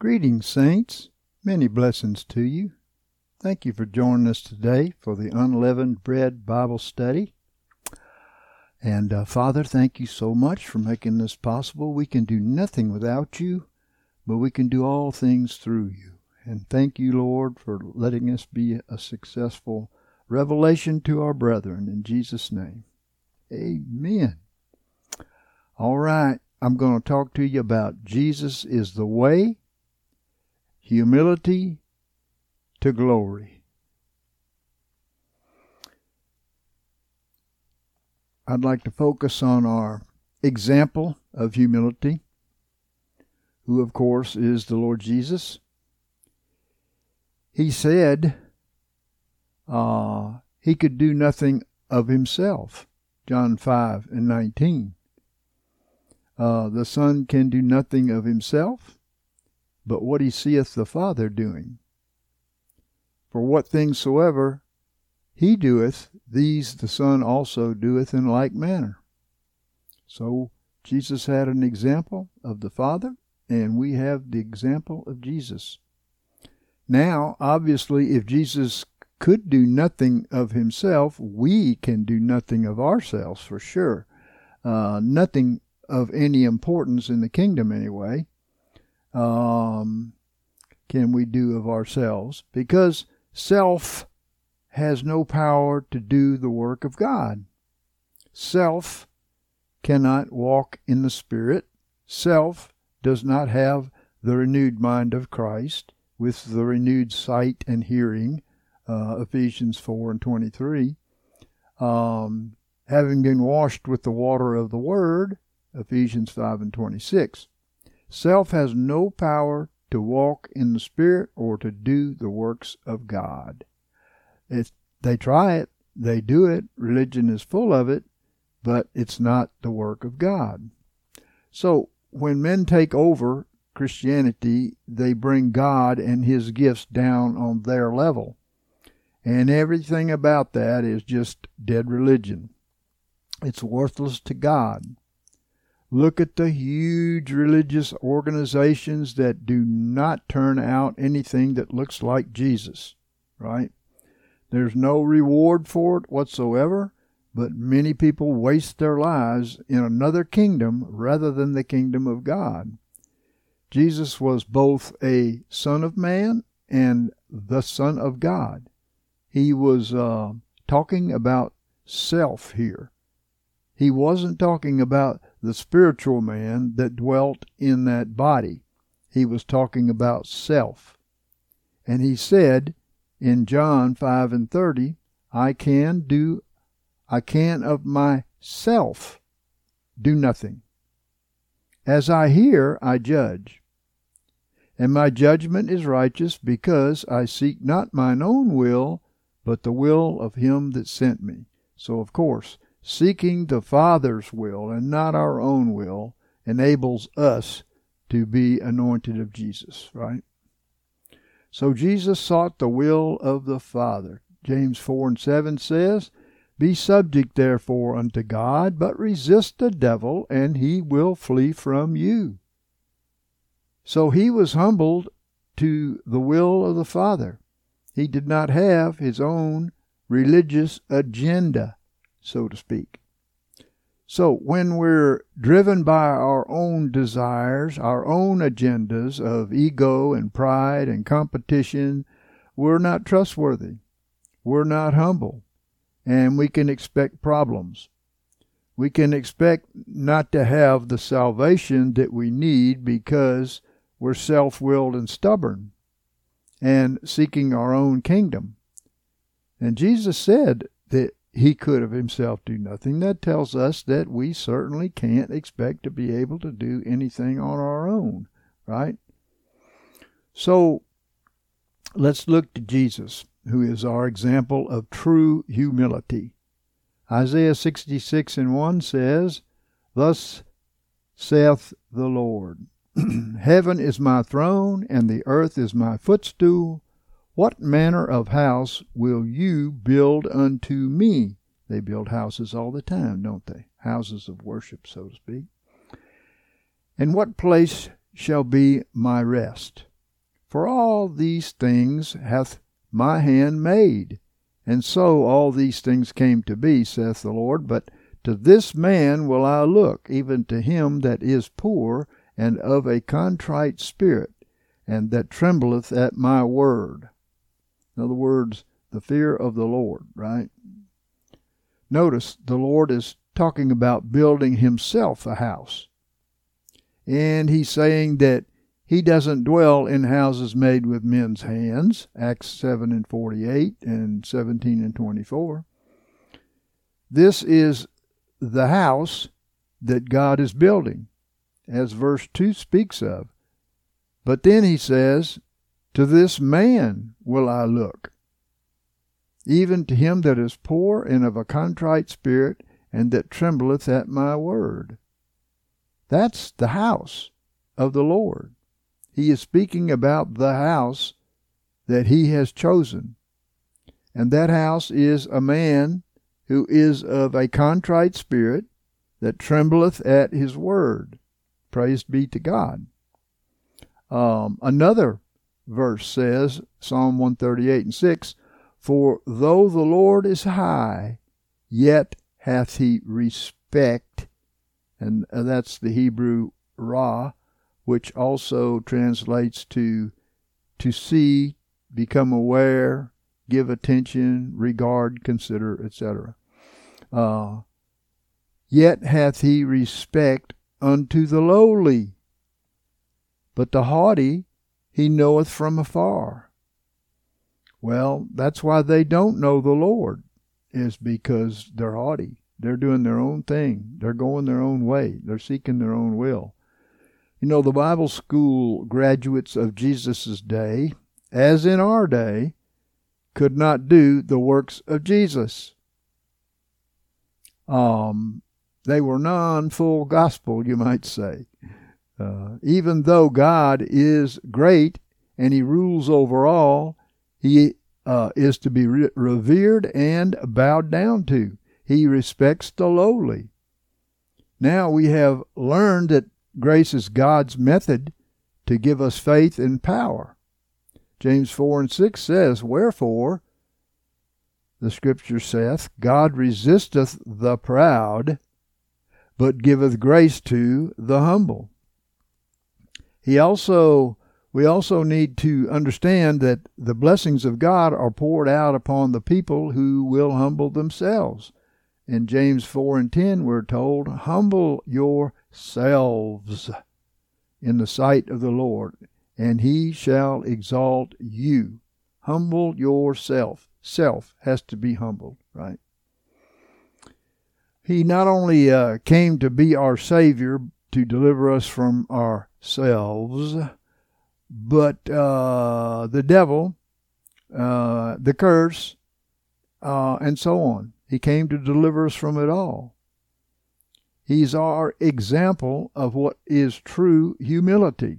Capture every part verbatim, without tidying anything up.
Greetings, saints. Many blessings to you. Thank you for joining us today for the Unleavened Bread Bible Study. And uh, Father, thank you so much for making this possible. We can do nothing without you, but we can do all things through you. And thank you, Lord, for letting us be a successful revelation to our brethren. In Jesus' name, amen. All right, I'm going to talk to you about Jesus is the way, humility to glory. I'd like to focus on our example of humility, who of course is the Lord Jesus. He said uh, he could do nothing of himself, John five and nineteen. Uh, the Son can do nothing of himself, but what he seeth the Father doing. For what things soever he doeth, these the Son also doeth in like manner. So Jesus had an example of the Father, and we have the example of Jesus. Now, obviously, if Jesus could do nothing of himself, we can do nothing of ourselves for sure. Uh, nothing of any importance in the kingdom anyway um, can we do of ourselves, because self has no power to do the work of God. Self cannot walk in the Spirit. Self does not have the renewed mind of Christ with the renewed sight and hearing, uh, Ephesians four and twenty-three. Um, having been washed with the water of the Word, Ephesians five and twenty-six. Self has no power to walk in the Spirit or to do the works of God. If they try it, they do it, religion is full of it, but it's not the work of God. So when men take over Christianity, they bring God and his gifts down on their level. And everything about that is just dead religion. It's worthless to God. Look at the huge religious organizations that do not turn out anything that looks like Jesus, right? There's no reward for it whatsoever, but many people waste their lives in another kingdom rather than the kingdom of God. Jesus was both a Son of Man and the Son of God. He was uh, talking about self here. He wasn't talking about the spiritual man that dwelt in that body. He was talking about self. And he said in John five and thirty, I can do, I can of myself do nothing. As I hear, I judge. And my judgment is righteous, because I seek not mine own will, but the will of him that sent me. So, of course, seeking the Father's will and not our own will enables us to be anointed of Jesus, right? So Jesus sought the will of the Father. James four and seven says, Be subject therefore unto God, but resist the devil, and he will flee from you. So he was humbled to the will of the Father. He did not have his own religious agenda, so to speak. So when we're driven by our own desires, our own agendas of ego and pride and competition, we're not trustworthy. We're not humble. And we can expect problems. We can expect not to have the salvation that we need because we're self-willed and stubborn and seeking our own kingdom. And Jesus said that he could of himself do nothing. That tells us that we certainly can't expect to be able to do anything on our own, right? So let's look to Jesus, who is our example of true humility. Isaiah sixty-six and one says, Thus saith the Lord, Heaven is my throne, and the earth is my footstool. What manner of house will you build unto me? They build houses all the time, don't they? Houses of worship, so to speak. And what place shall be my rest? For all these things hath my hand made. And so all these things came to be, saith the Lord. But to this man will I look, even to him that is poor and of a contrite spirit, and that trembleth at my word. In other words, the fear of the Lord, right? Notice the Lord is talking about building himself a house. And he's saying that he doesn't dwell in houses made with men's hands, Acts seven and forty-eight and seventeen and twenty-four. This is the house that God is building, as verse two speaks of. But then he says, to this man will I look, even to him that is poor and of a contrite spirit, and that trembleth at my word. That's the house of the Lord. He is speaking about the house that he has chosen. And that house is a man who is of a contrite spirit, that trembleth at his word. Praise be to God. Um, another verse says, Psalm one thirty-eight and six, for though the Lord is high, yet hath he respect, and that's the Hebrew ra, which also translates to to see, become aware, give attention, regard, consider, et cetera. Uh, yet hath he respect unto the lowly, but the haughty he knoweth from afar. Well, that's why they don't know the Lord, is because they're haughty. They're doing their own thing. They're going their own way. They're seeking their own will. You know, the Bible school graduates of Jesus' day, as in our day, could not do the works of Jesus. Um, they were non-full gospel, you might say. Uh, even though God is great and he rules over all, he uh, is to be re- revered and bowed down to. He respects the lowly. Now we have learned that grace is God's method to give us faith and power. James four and six says, wherefore, the scripture saith, God resisteth the proud, but giveth grace to the humble. He also, we also need to understand that the blessings of God are poured out upon the people who will humble themselves. In James four and ten, we're told, humble yourselves in the sight of the Lord, and he shall exalt you. Humble yourself. Self has to be humbled, right? He not only uh, came to be our Savior, to deliver us from ourselves, but uh, the devil, uh, the curse, uh, and so on. He came to deliver us from it all. He's our example of what is true humility.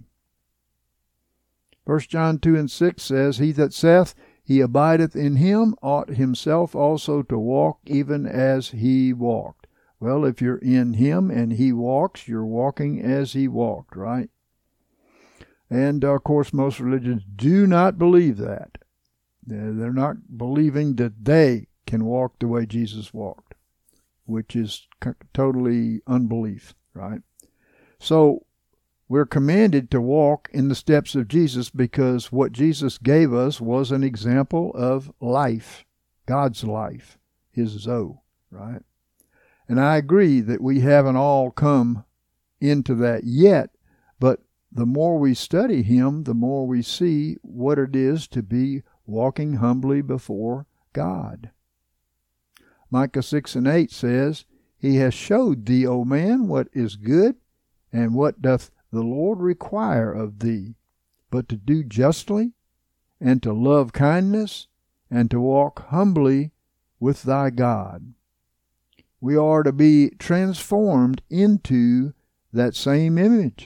First John two and six says, he that saith he abideth in him ought himself also to walk even as he walked. Well, if you're in him and he walks, you're walking as he walked, right? And, uh, of course, most religions do not believe that. They're not believing that they can walk the way Jesus walked, which is totally unbelief, right? So we're commanded to walk in the steps of Jesus because what Jesus gave us was an example of life, God's life, his Zoe, right? And I agree that we haven't all come into that yet, but the more we study him, the more we see what it is to be walking humbly before God. Micah six and eight says, he has showed thee, O man, what is good, and what doth the Lord require of thee, but to do justly, and to love kindness, and to walk humbly with thy God. We are to be transformed into that same image.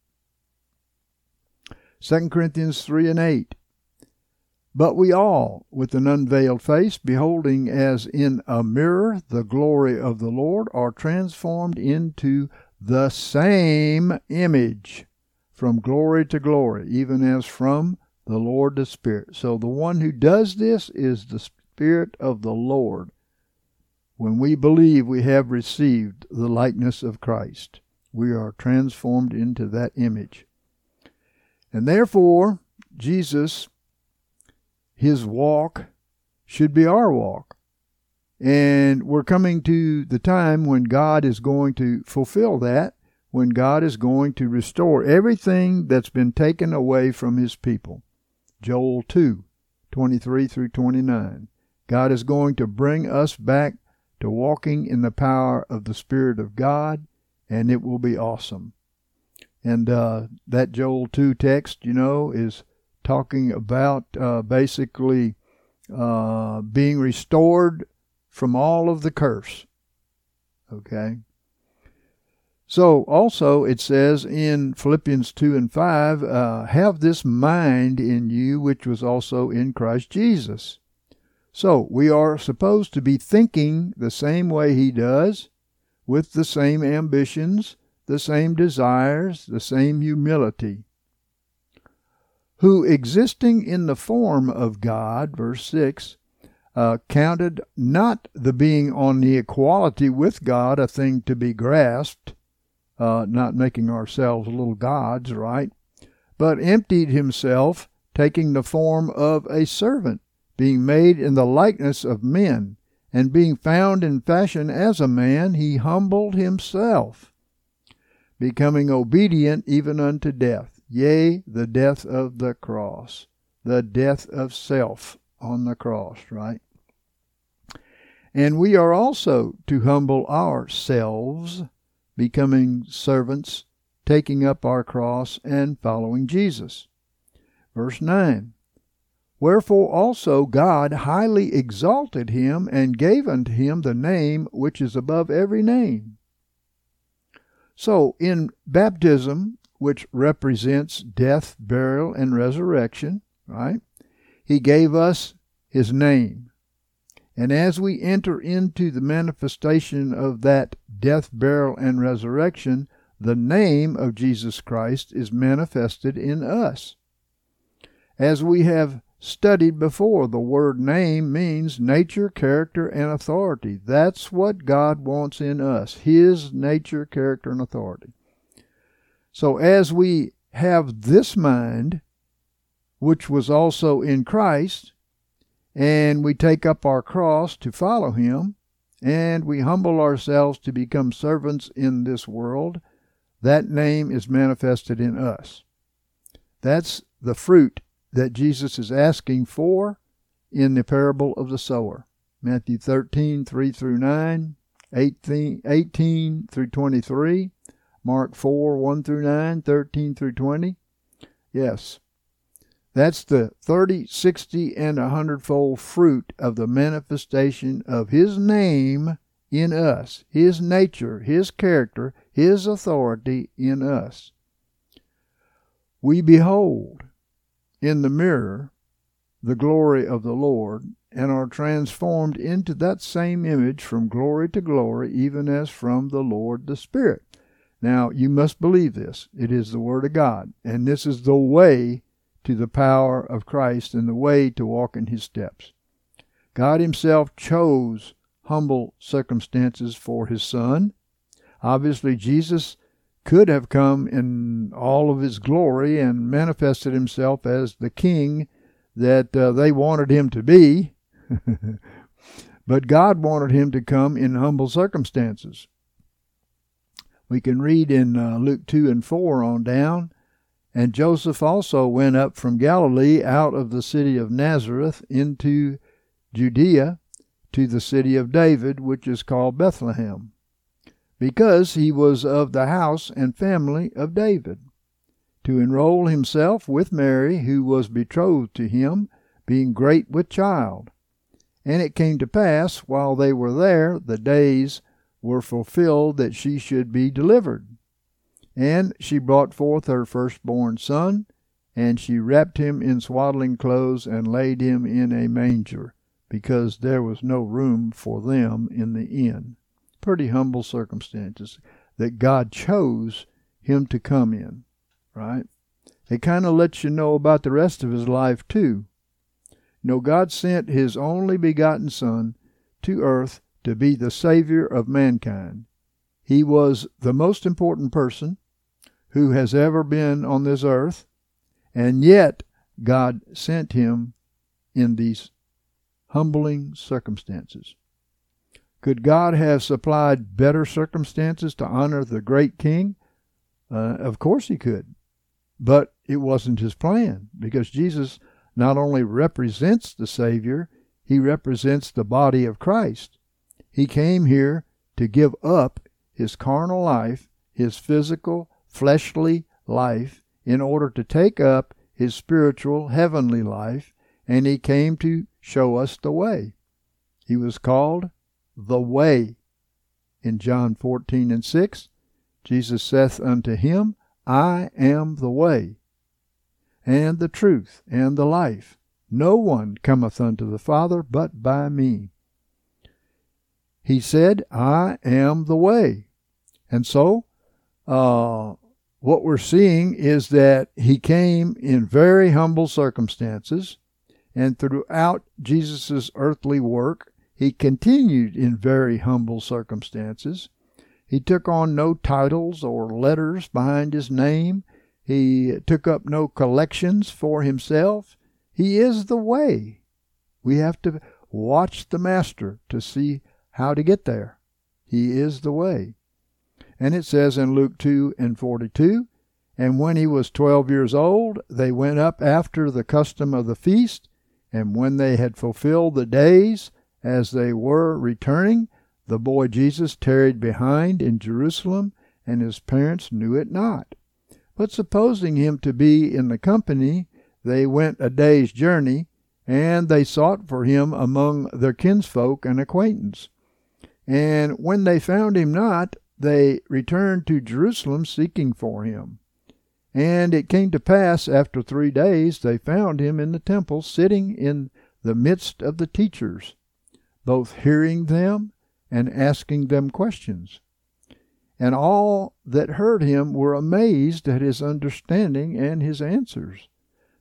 Second Corinthians three and eight. But we all, with an unveiled face, beholding as in a mirror the glory of the Lord, are transformed into the same image, from glory to glory, even as from the Lord the Spirit. So the one who does this is the Spirit of the Lord. When we believe we have received the likeness of Christ, we are transformed into that image. And therefore, Jesus, his walk should be our walk. And we're coming to the time when God is going to fulfill that, when God is going to restore everything that's been taken away from his people. Joel two, twenty-three through twenty-nine. God is going to bring us back to walking in the power of the Spirit of God, and it will be awesome. And uh, that Joel two text, you know, is talking about uh, basically uh, being restored from all of the curse. Okay? So also it says in Philippians two and five, uh, have this mind in you which was also in Christ Jesus. So we are supposed to be thinking the same way he does, with the same ambitions, the same desires, the same humility. Who existing in the form of God, verse six, uh, counted not the being on the equality with God a thing to be grasped, uh, not making ourselves little gods, right? But emptied himself, taking the form of a servant, being made in the likeness of men, and being found in fashion as a man, he humbled himself, becoming obedient even unto death, yea, the death of the cross, the death of self on the cross, right? And we are also to humble ourselves, becoming servants, taking up our cross and following Jesus. Verse nine, wherefore also God highly exalted him and gave unto him the name which is above every name. So in baptism, which represents death, burial, and resurrection, right, he gave us his name. And as we enter into the manifestation of that death, burial, and resurrection, the name of Jesus Christ is manifested in us. As we have studied before, the word name means nature, character, and authority. That's what God wants in us, his nature, character, and authority. So as we have this mind, which was also in Christ, and we take up our cross to follow him, and we humble ourselves to become servants in this world, that name is manifested in us. That's the fruit that Jesus is asking for in the parable of the sower. Matthew thirteen, three through nine, eighteen, eighteen through twenty-three, Mark four, one through nine, thirteen through twenty. Yes, that's the thirty, sixty, and a hundredfold fruit of the manifestation of his name in us, his nature, his character, his authority in us. We behold in the mirror the glory of the Lord, and are transformed into that same image from glory to glory, even as from the Lord the Spirit. Now, you must believe this. It is the Word of God, and this is the way to the power of Christ and the way to walk in his steps. God himself chose humble circumstances for his Son. Obviously, Jesus could have come in all of his glory and manifested himself as the king that uh, they wanted him to be. But God wanted him to come in humble circumstances. We can read in uh, Luke two and four on down, and Joseph also went up from Galilee out of the city of Nazareth into Judea to the city of David, which is called Bethlehem, because he was of the house and family of David, to enroll himself with Mary, who was betrothed to him, being great with child. And it came to pass, while they were there, the days were fulfilled that she should be delivered. And she brought forth her firstborn son, and she wrapped him in swaddling clothes, and laid him in a manger, because there was no room for them in the inn. Pretty humble circumstances that God chose him to come in, right? it kind of lets you know about the rest of his life too. You know, God sent his only begotten Son to earth to be the Savior of mankind. He was the most important person who has ever been on this earth, and yet God sent him in these humbling circumstances. Could God have supplied better circumstances to honor the great King? Uh, of course he could. But it wasn't his plan, because Jesus not only represents the Savior, he represents the body of Christ. He came here to give up his carnal life, his physical, fleshly life, in order to take up his spiritual, heavenly life, and he came to show us the way. He was called the Way. In John fourteen and six, Jesus saith unto him, I am the way, and the truth, and the life. No one cometh unto the Father but by me. He said, I am the way. And so, uh, what we're seeing is that he came in very humble circumstances, and throughout Jesus' earthly work, he continued in very humble circumstances. He took on no titles or letters behind his name. He took up no collections for himself. He is the way. We have to watch the Master to see how to get there. He is the way. And it says in Luke two and forty-two, and when he was twelve years old, they went up after the custom of the feast, and when they had fulfilled the days, as they were returning, the boy Jesus tarried behind in Jerusalem, and his parents knew it not. But supposing him to be in the company, they went a day's journey, and they sought for him among their kinsfolk and acquaintance. And when they found him not, they returned to Jerusalem seeking for him. And it came to pass, after three days, they found him in the temple, sitting in the midst of the teachers, both hearing them and asking them questions. And all that heard him were amazed at his understanding and his answers.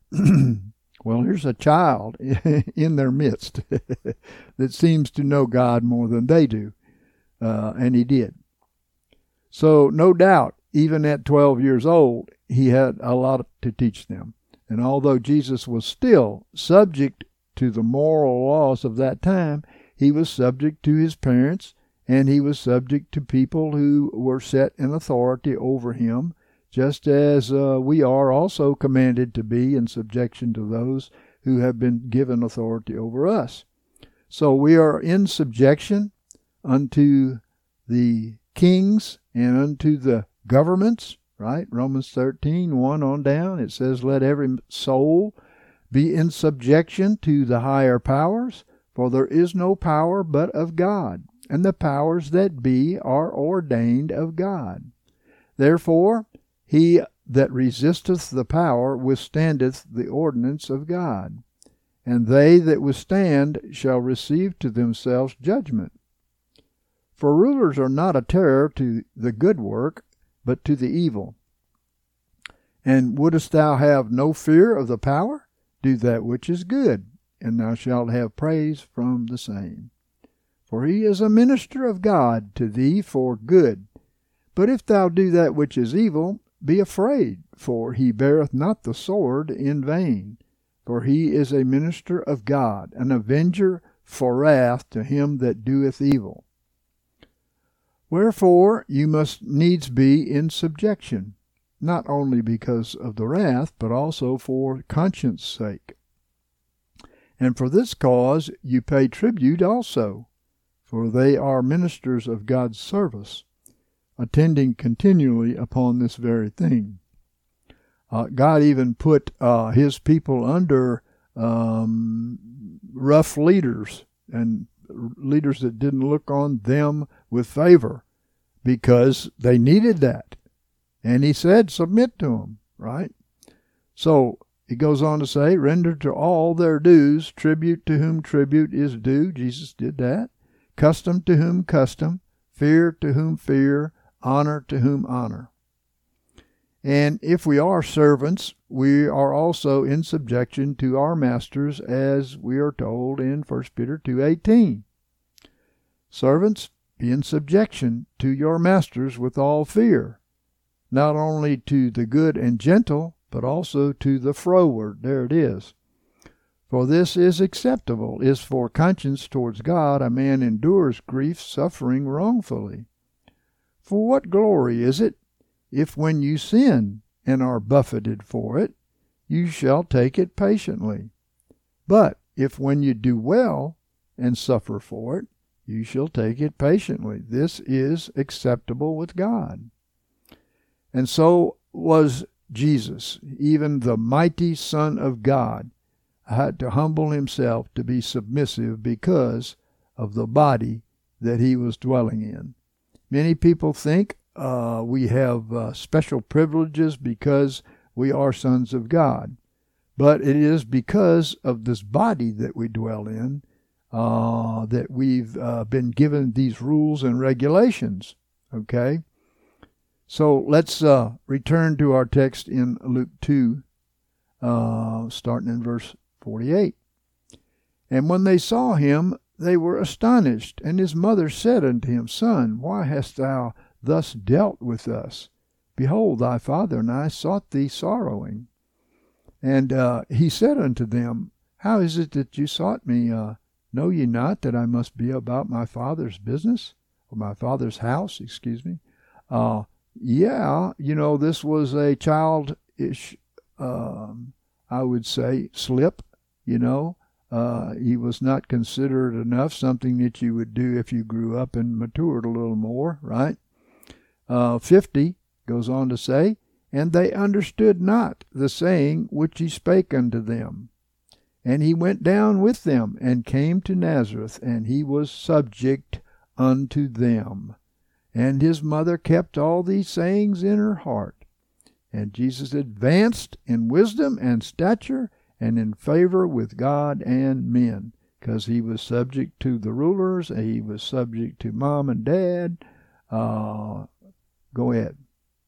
Well, here's a child in their midst that seems to know God more than they do. Uh, and he did. So no doubt, even at twelve years old, he had a lot to teach them. And although Jesus was still subject to the moral laws of that time, he was subject to his parents, and he was subject to people who were set in authority over him, just as uh, we are also commanded to be in subjection to those who have been given authority over us. So we are in subjection unto the kings and unto the governments, right? Romans thirteen, one on down, it says, let every soul be in subjection to the higher powers, for there is no power but of God, and the powers that be are ordained of God. Therefore, he that resisteth the power withstandeth the ordinance of God, and they that withstand shall receive to themselves judgment. For rulers are not a terror to the good work, but to the evil. And wouldest thou have no fear of the power? Do that which is good, and thou shalt have praise from the same. For he is a minister of God to thee for good. But if thou do that which is evil, be afraid, for he beareth not the sword in vain. For he is a minister of God, an avenger for wrath to him that doeth evil. Wherefore you must needs be in subjection, not only because of the wrath, but also for conscience sake. And for this cause you pay tribute also, for they are ministers of God's service, attending continually upon this very thing. Uh, God even put uh, his people under um, rough leaders, and leaders that didn't look on them with favor, because they needed that. And he said, submit to them, right? So he goes on to say, render to all their dues, tribute to whom tribute is due. Jesus did that. Custom to whom custom, fear to whom fear, honor to whom honor. And if we are servants, we are also in subjection to our masters, as we are told in First Peter two eighteen. Servants, be in subjection to your masters with all fear, not only to the good and gentle, but also to the froward. There it is. For this is acceptable, is for conscience towards God, a man endures grief, suffering wrongfully. For what glory is it, if when you sin and are buffeted for it, you shall take it patiently? But if when you do well and suffer for it, you shall take it patiently. This is acceptable with God. And so was Jesus, even the mighty Son of God, had to humble himself to be submissive because of the body that he was dwelling in. Many people think uh, we have uh, special privileges because we are sons of God. But it is because of this body that we dwell in uh, that we've uh, been given these rules and regulations. Okay? So let's uh, return to our text in Luke two, uh, starting in verse forty-eight. And when they saw him, they were astonished. And his mother said unto him, Son, why hast thou thus dealt with us? Behold, thy father and I sought thee sorrowing. And uh, he said unto them, How is it that you sought me? Uh, know ye not that I must be about my father's business? Or my father's house, excuse me. Uh, yeah, you know, this was a childish, um, I would say, slip, you know. Uh, he was not considered enough, something that you would do if you grew up and matured a little more, right? Uh, fifty goes on to say, And they understood not the saying which he spake unto them. And he went down with them, and came to Nazareth, and he was subject unto them. And his mother kept all these sayings in her heart. And Jesus advanced in wisdom and stature, and in favor with God and men, because he was subject to the rulers, and he was subject to mom and dad. Uh, go ahead.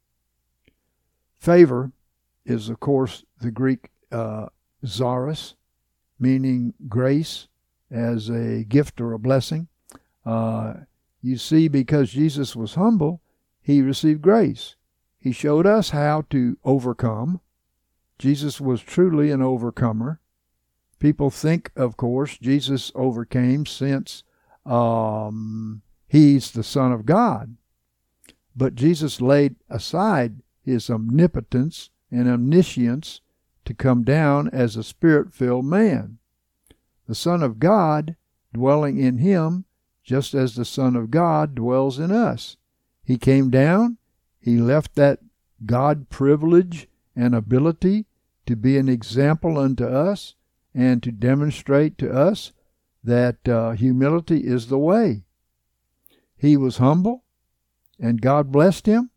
Favor is, of course, the Greek uh, charis, meaning grace as a gift or a blessing. Uh, you see, because Jesus was humble, he received grace. He showed us how to overcome. Jesus was truly an overcomer. People think, of course, Jesus overcame since um, he's the Son of God. But Jesus laid aside his omnipotence and omniscience to come down as a spirit-filled man. The Son of God dwelling in him, just as the Son of God dwells in us. He came down, he left that God privilege and ability to be an example unto us and to demonstrate to us that uh, humility is the way. He was humble, and God blessed him.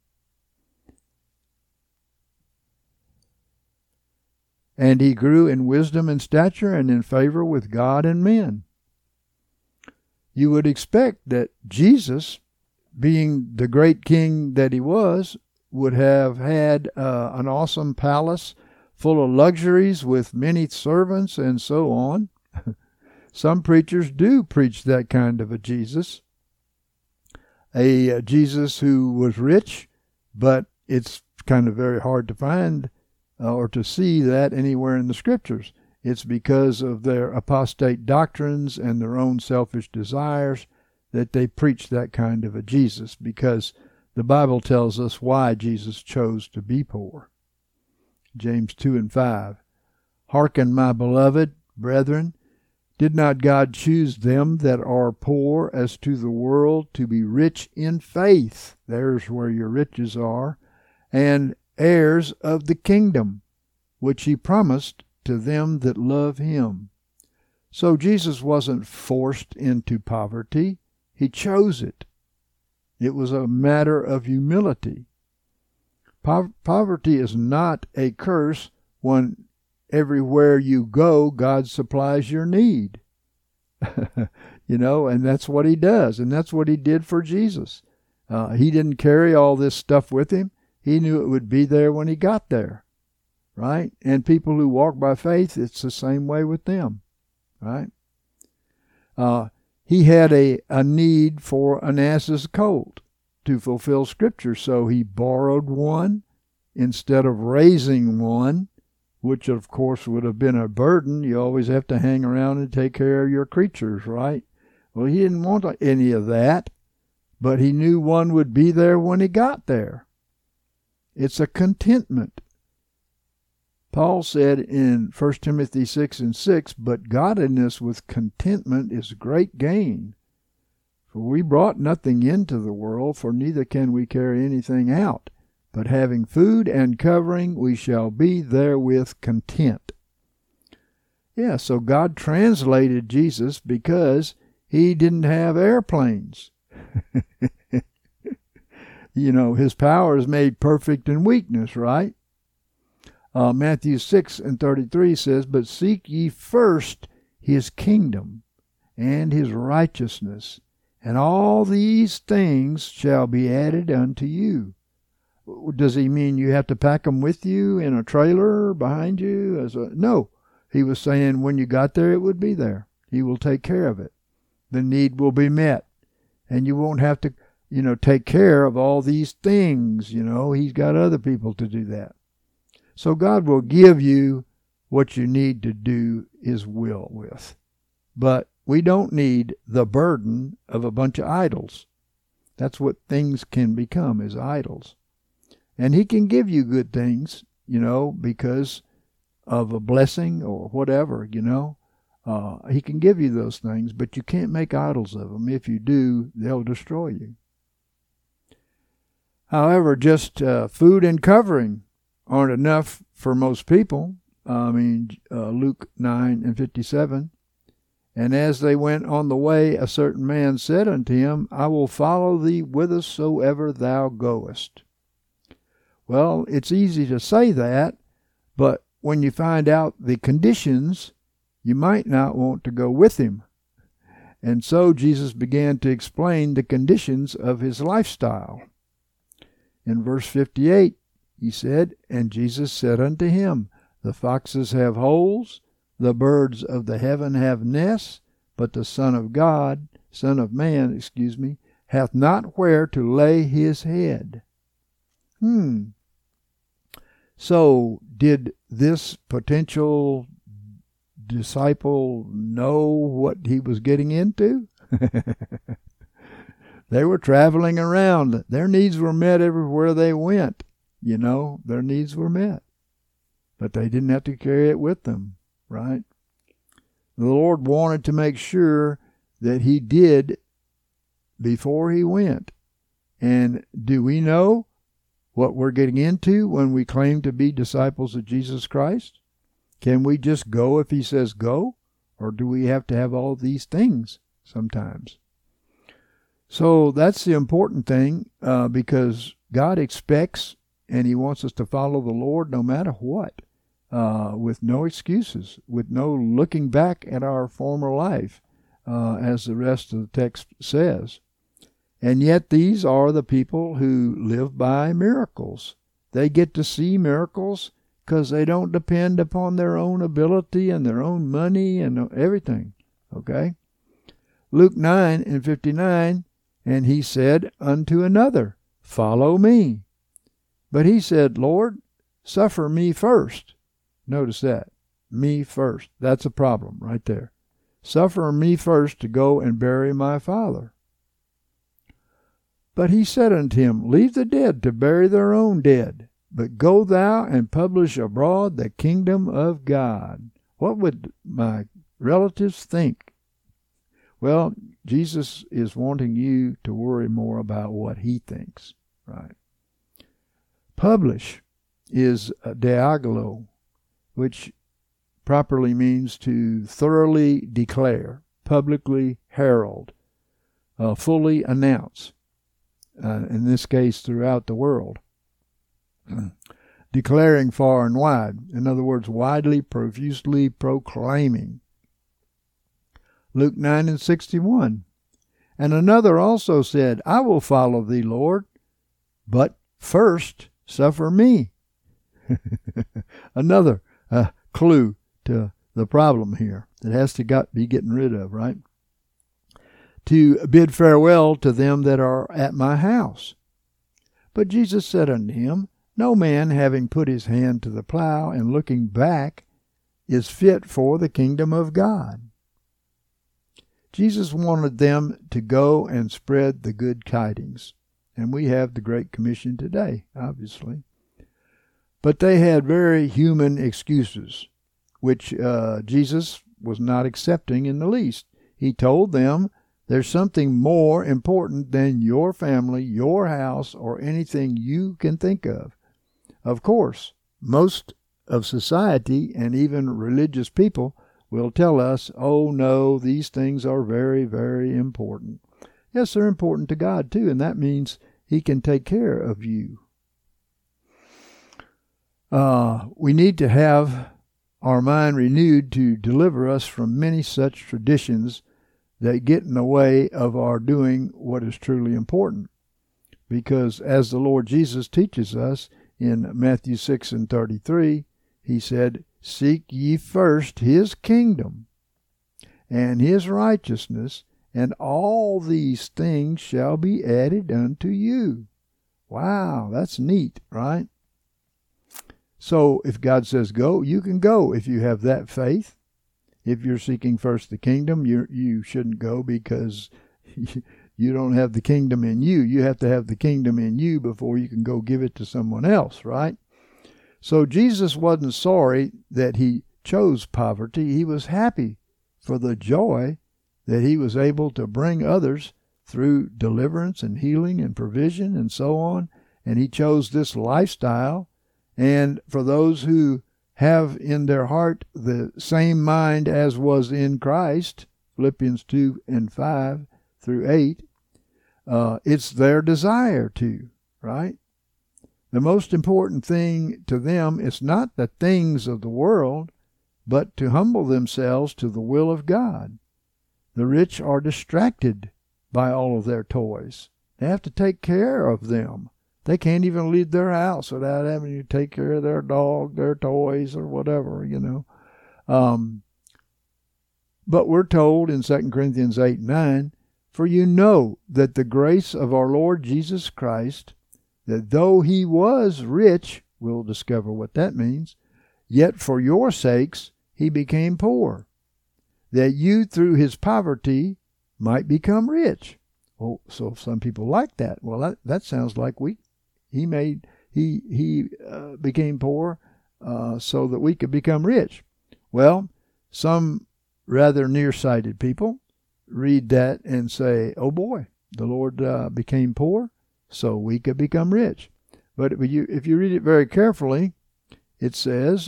And he grew in wisdom and stature and in favor with God and men. You would expect that Jesus, being the great king that he was, would have had uh, an awesome palace full of luxuries with many servants and so on. Some preachers do preach that kind of a Jesus. A, a Jesus who was rich, but it's kind of very hard to find uh, or to see that anywhere in the Scriptures. It's because of their apostate doctrines and their own selfish desires that they preach that kind of a Jesus, because the Bible tells us why Jesus chose to be poor. James two and five. Hearken, my beloved brethren, did not God choose them that are poor as to the world to be rich in faith? There's where your riches are. And heirs of the kingdom, which he promised to them that love him. So Jesus wasn't forced into poverty. He chose it. It was a matter of humility. Po- poverty is not a curse when everywhere you go, God supplies your need. You know, and that's what he does. And that's what he did for Jesus. Uh, he didn't carry all this stuff with him. He knew it would be there when he got there, right? And people who walk by faith, it's the same way with them, right? Uh, he had a, a need for an ass's colt to fulfill Scripture, so he borrowed one instead of raising one, which of course would have been a burden. You always have to hang around and take care of your creatures, right? Well, he didn't want any of that, but he knew one would be there when he got there. It's a contentment. Paul said in First Timothy six and six, "But godliness with contentment is great gain. For we brought nothing into the world, for neither can we carry anything out. But having food and covering, we shall be therewith content." Yeah, so God translated Jesus because he didn't have airplanes. You know, his power is made perfect in weakness, right? Uh, Matthew six and thirty-three says, "But seek ye first his kingdom and his righteousness, and all these things shall be added unto you." Does he mean you have to pack them with you in a trailer behind you? As a, no, he was saying when you got there, it would be there. He will take care of it. The need will be met, and you won't have to, you know, take care of all these things. You know, he's got other people to do that. So God will give you what you need to do his will with. But we don't need the burden of a bunch of idols. That's what things can become, is idols. And he can give you good things, you know, because of a blessing or whatever, you know. Uh, he can give you those things, but you can't make idols of them. If you do, they'll destroy you. However, just uh, food and covering aren't enough for most people. I mean, uh, Luke nine and fifty-seven. "And as they went on the way, a certain man said unto him, I will follow thee whithersoever thou goest." Well, it's easy to say that, but when you find out the conditions, you might not want to go with him. And so Jesus began to explain the conditions of his lifestyle. In verse fifty-eight, he said, "And Jesus said unto him, The foxes have holes, the birds of the heaven have nests, but the Son of God, Son of Man, excuse me, hath not where to lay his head." Hmm. So, did this potential disciple know what he was getting into? They were traveling around. Their needs were met everywhere they went. You know, their needs were met. But they didn't have to carry it with them, right? The Lord wanted to make sure that he did before he went. And do we know what we're getting into when we claim to be disciples of Jesus Christ? Can we just go if he says go? Or do we have to have all these things sometimes? So that's the important thing, uh, because God expects and he wants us to follow the Lord no matter what, uh, with no excuses, with no looking back at our former life, uh, as the rest of the text says. And yet these are the people who live by miracles. They get to see miracles because they don't depend upon their own ability and their own money and everything. Okay? Luke nine and fifty-nine, "And he said unto another, Follow me. But he said, Lord, suffer me first." Notice that. Me first. That's a problem right there. Suffer me first to go and bury my father. But he said unto him, Leave the dead to bury their own dead, but go thou and publish abroad the kingdom of God. What would my relatives think? Well, Jesus is wanting you to worry more about what he thinks, right? Publish is diagolo, which properly means to thoroughly declare, publicly herald, uh, fully announce. Uh, in this case, throughout the world. Declaring far and wide. In other words, widely, profusely proclaiming. Luke nine and sixty-one. "And another also said, I will follow thee, Lord, but first suffer me. Another uh, clue to the problem here that has to got be getting rid of, right? To bid farewell to them that are at my house. But Jesus said unto him, No man, having put his hand to the plow and looking back, is fit for the kingdom of God. Jesus wanted them to go and spread the good tidings. And we have the Great Commission today, obviously. But they had very human excuses, which uh, Jesus was not accepting in the least. He told them, there's something more important than your family, your house, or anything you can think of. Of course, most of society and even religious people will tell us, oh no, these things are very, very important. Yes, they're important to God too, and that means He can take care of you. Uh, we need to have our mind renewed to deliver us from many such traditions that get in the way of our doing what is truly important. Because as the Lord Jesus teaches us in Matthew six and thirty-three, He said, Seek ye first His kingdom and His righteousness, and all these things shall be added unto you. Wow, that's neat, right? So if God says go, you can go if you have that faith. If you're seeking first the kingdom, you you shouldn't go because you don't have the kingdom in you. You have to have the kingdom in you before you can go give it to someone else, right? So Jesus wasn't sorry that He chose poverty. He was happy for the joy that He was able to bring others through deliverance and healing and provision and so on. And He chose this lifestyle. And for those who have in their heart the same mind as was in Christ, Philippians two and five through eight, uh, it's their desire to, right? The most important thing to them is not the things of the world, but to humble themselves to the will of God. The rich are distracted by all of their toys. They have to take care of them. They can't even leave their house without having to take care of their dog, their toys, or whatever, you know. Um, but we're told in Second Corinthians eight and nine, For you know that the grace of our Lord Jesus Christ, that though He was rich, we'll discover what that means, yet for your sakes He became poor, that you through His poverty might become rich. Oh, so some people like that. Well, that, that sounds like we He made he he uh, became poor uh, so that we could become rich. Well, some rather nearsighted people read that and say, "Oh boy, the Lord uh, became poor so we could become rich." But if you if you read it very carefully, it says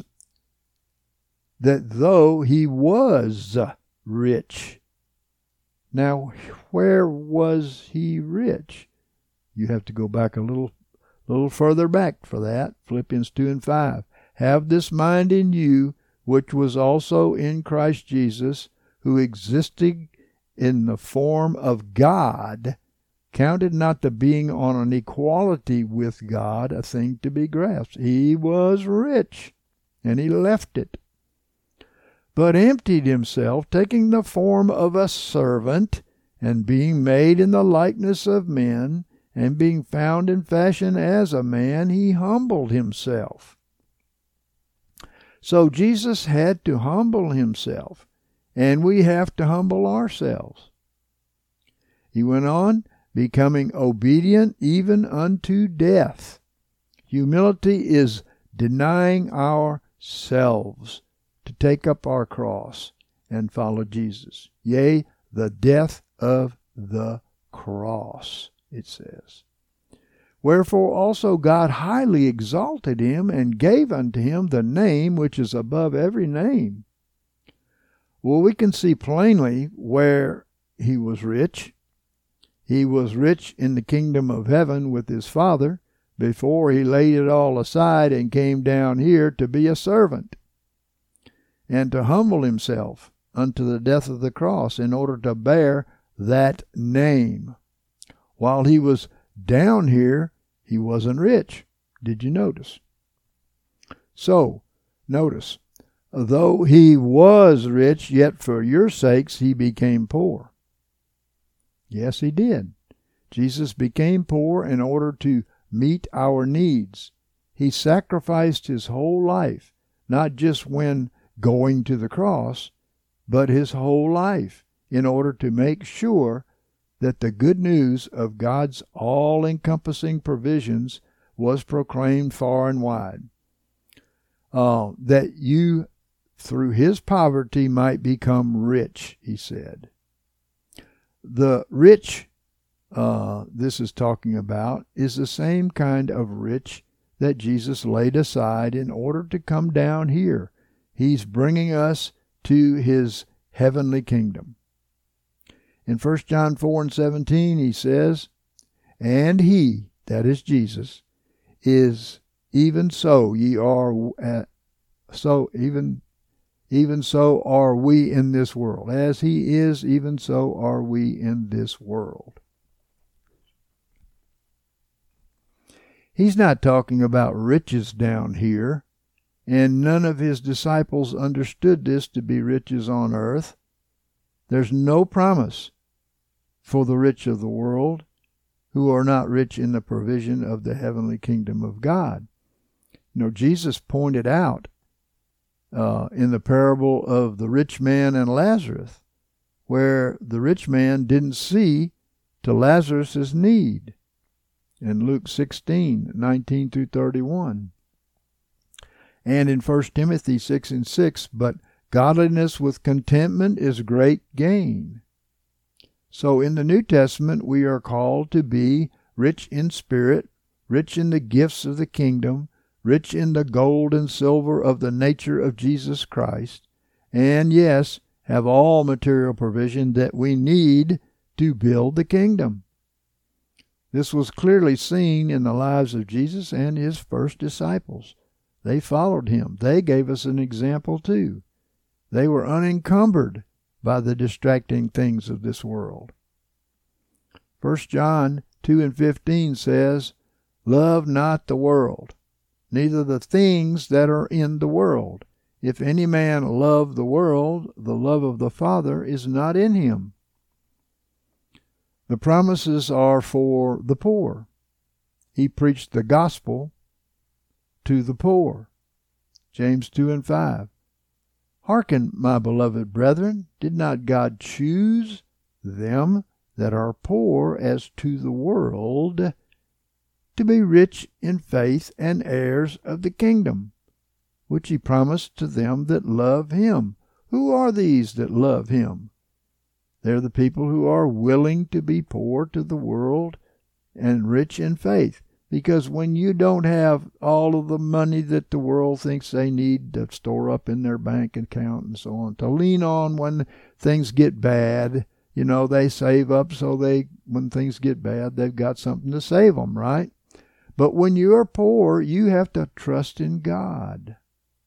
that though He was rich. Now, where was He rich? You have to go back a little A little further back for that, Philippians two and five. Have this mind in you, which was also in Christ Jesus, who existing in the form of God, counted not the being on an equality with God a thing to be grasped. He was rich, and He left it, but emptied Himself, taking the form of a servant, and being made in the likeness of men, and being found in fashion as a man, He humbled Himself. So Jesus had to humble Himself, and we have to humble ourselves. He went on, becoming obedient even unto death. Humility is denying ourselves to take up our cross and follow Jesus. Yea, the death of the cross, it says. Wherefore also God highly exalted Him, and gave unto Him the name which is above every name. Well, we can see plainly where He was rich. He was rich in the kingdom of heaven with His Father before He laid it all aside and came down here to be a servant and to humble Himself unto the death of the cross in order to bear that name. While He was down here, He wasn't rich. Did you notice? So, notice, though he was rich, yet for your sakes he became poor. Yes, he did. Jesus became poor in order to meet our needs. He sacrificed his whole life, not just when going to the cross, but his whole life, in order to make sure that the good news of God's all-encompassing provisions was proclaimed far and wide. Uh, that you, through his poverty, might become rich, he said. The rich, uh, this is talking about, is the same kind of rich that Jesus laid aside in order to come down here. He's bringing us to his heavenly kingdom. In First John four and seventeen, he says, "And he," that is Jesus, "is even so ye are, uh, so even even so are we in this world. As he is, even so are we in this world." He's not talking about riches down here, and none of his disciples understood this to be riches on earth. There's no promise for the rich of the world who are not rich in the provision of the heavenly kingdom of God. You know, Jesus pointed out uh, in the parable of the rich man and Lazarus, where the rich man didn't see to Lazarus' need, in Luke sixteen, nineteen through thirty-one. And in First Timothy six and six, "But godliness with contentment is great gain." So in the New Testament, we are called to be rich in spirit, rich in the gifts of the kingdom, rich in the gold and silver of the nature of Jesus Christ, and yes, have all material provision that we need to build the kingdom. This was clearly seen in the lives of Jesus and his first disciples. They followed him. They gave us an example too. They were unencumbered by the distracting things of this world. First John two and fifteen says, "Love not the world, neither the things that are in the world. If any man love the world, the love of the Father is not in him." The promises are for the poor. He preached the gospel to the poor. James two and five. "Hearken, my beloved brethren, did not God choose them that are poor as to the world to be rich in faith and heirs of the kingdom, which he promised to them that love him?" Who are these that love him? They're the people who are willing to be poor to the world and rich in faith. Because when you don't have all of the money that the world thinks they need to store up in their bank account and so on, to lean on when things get bad, you know, they save up so they, when things get bad, they've got something to save them, right? But when you're poor, you have to trust in God.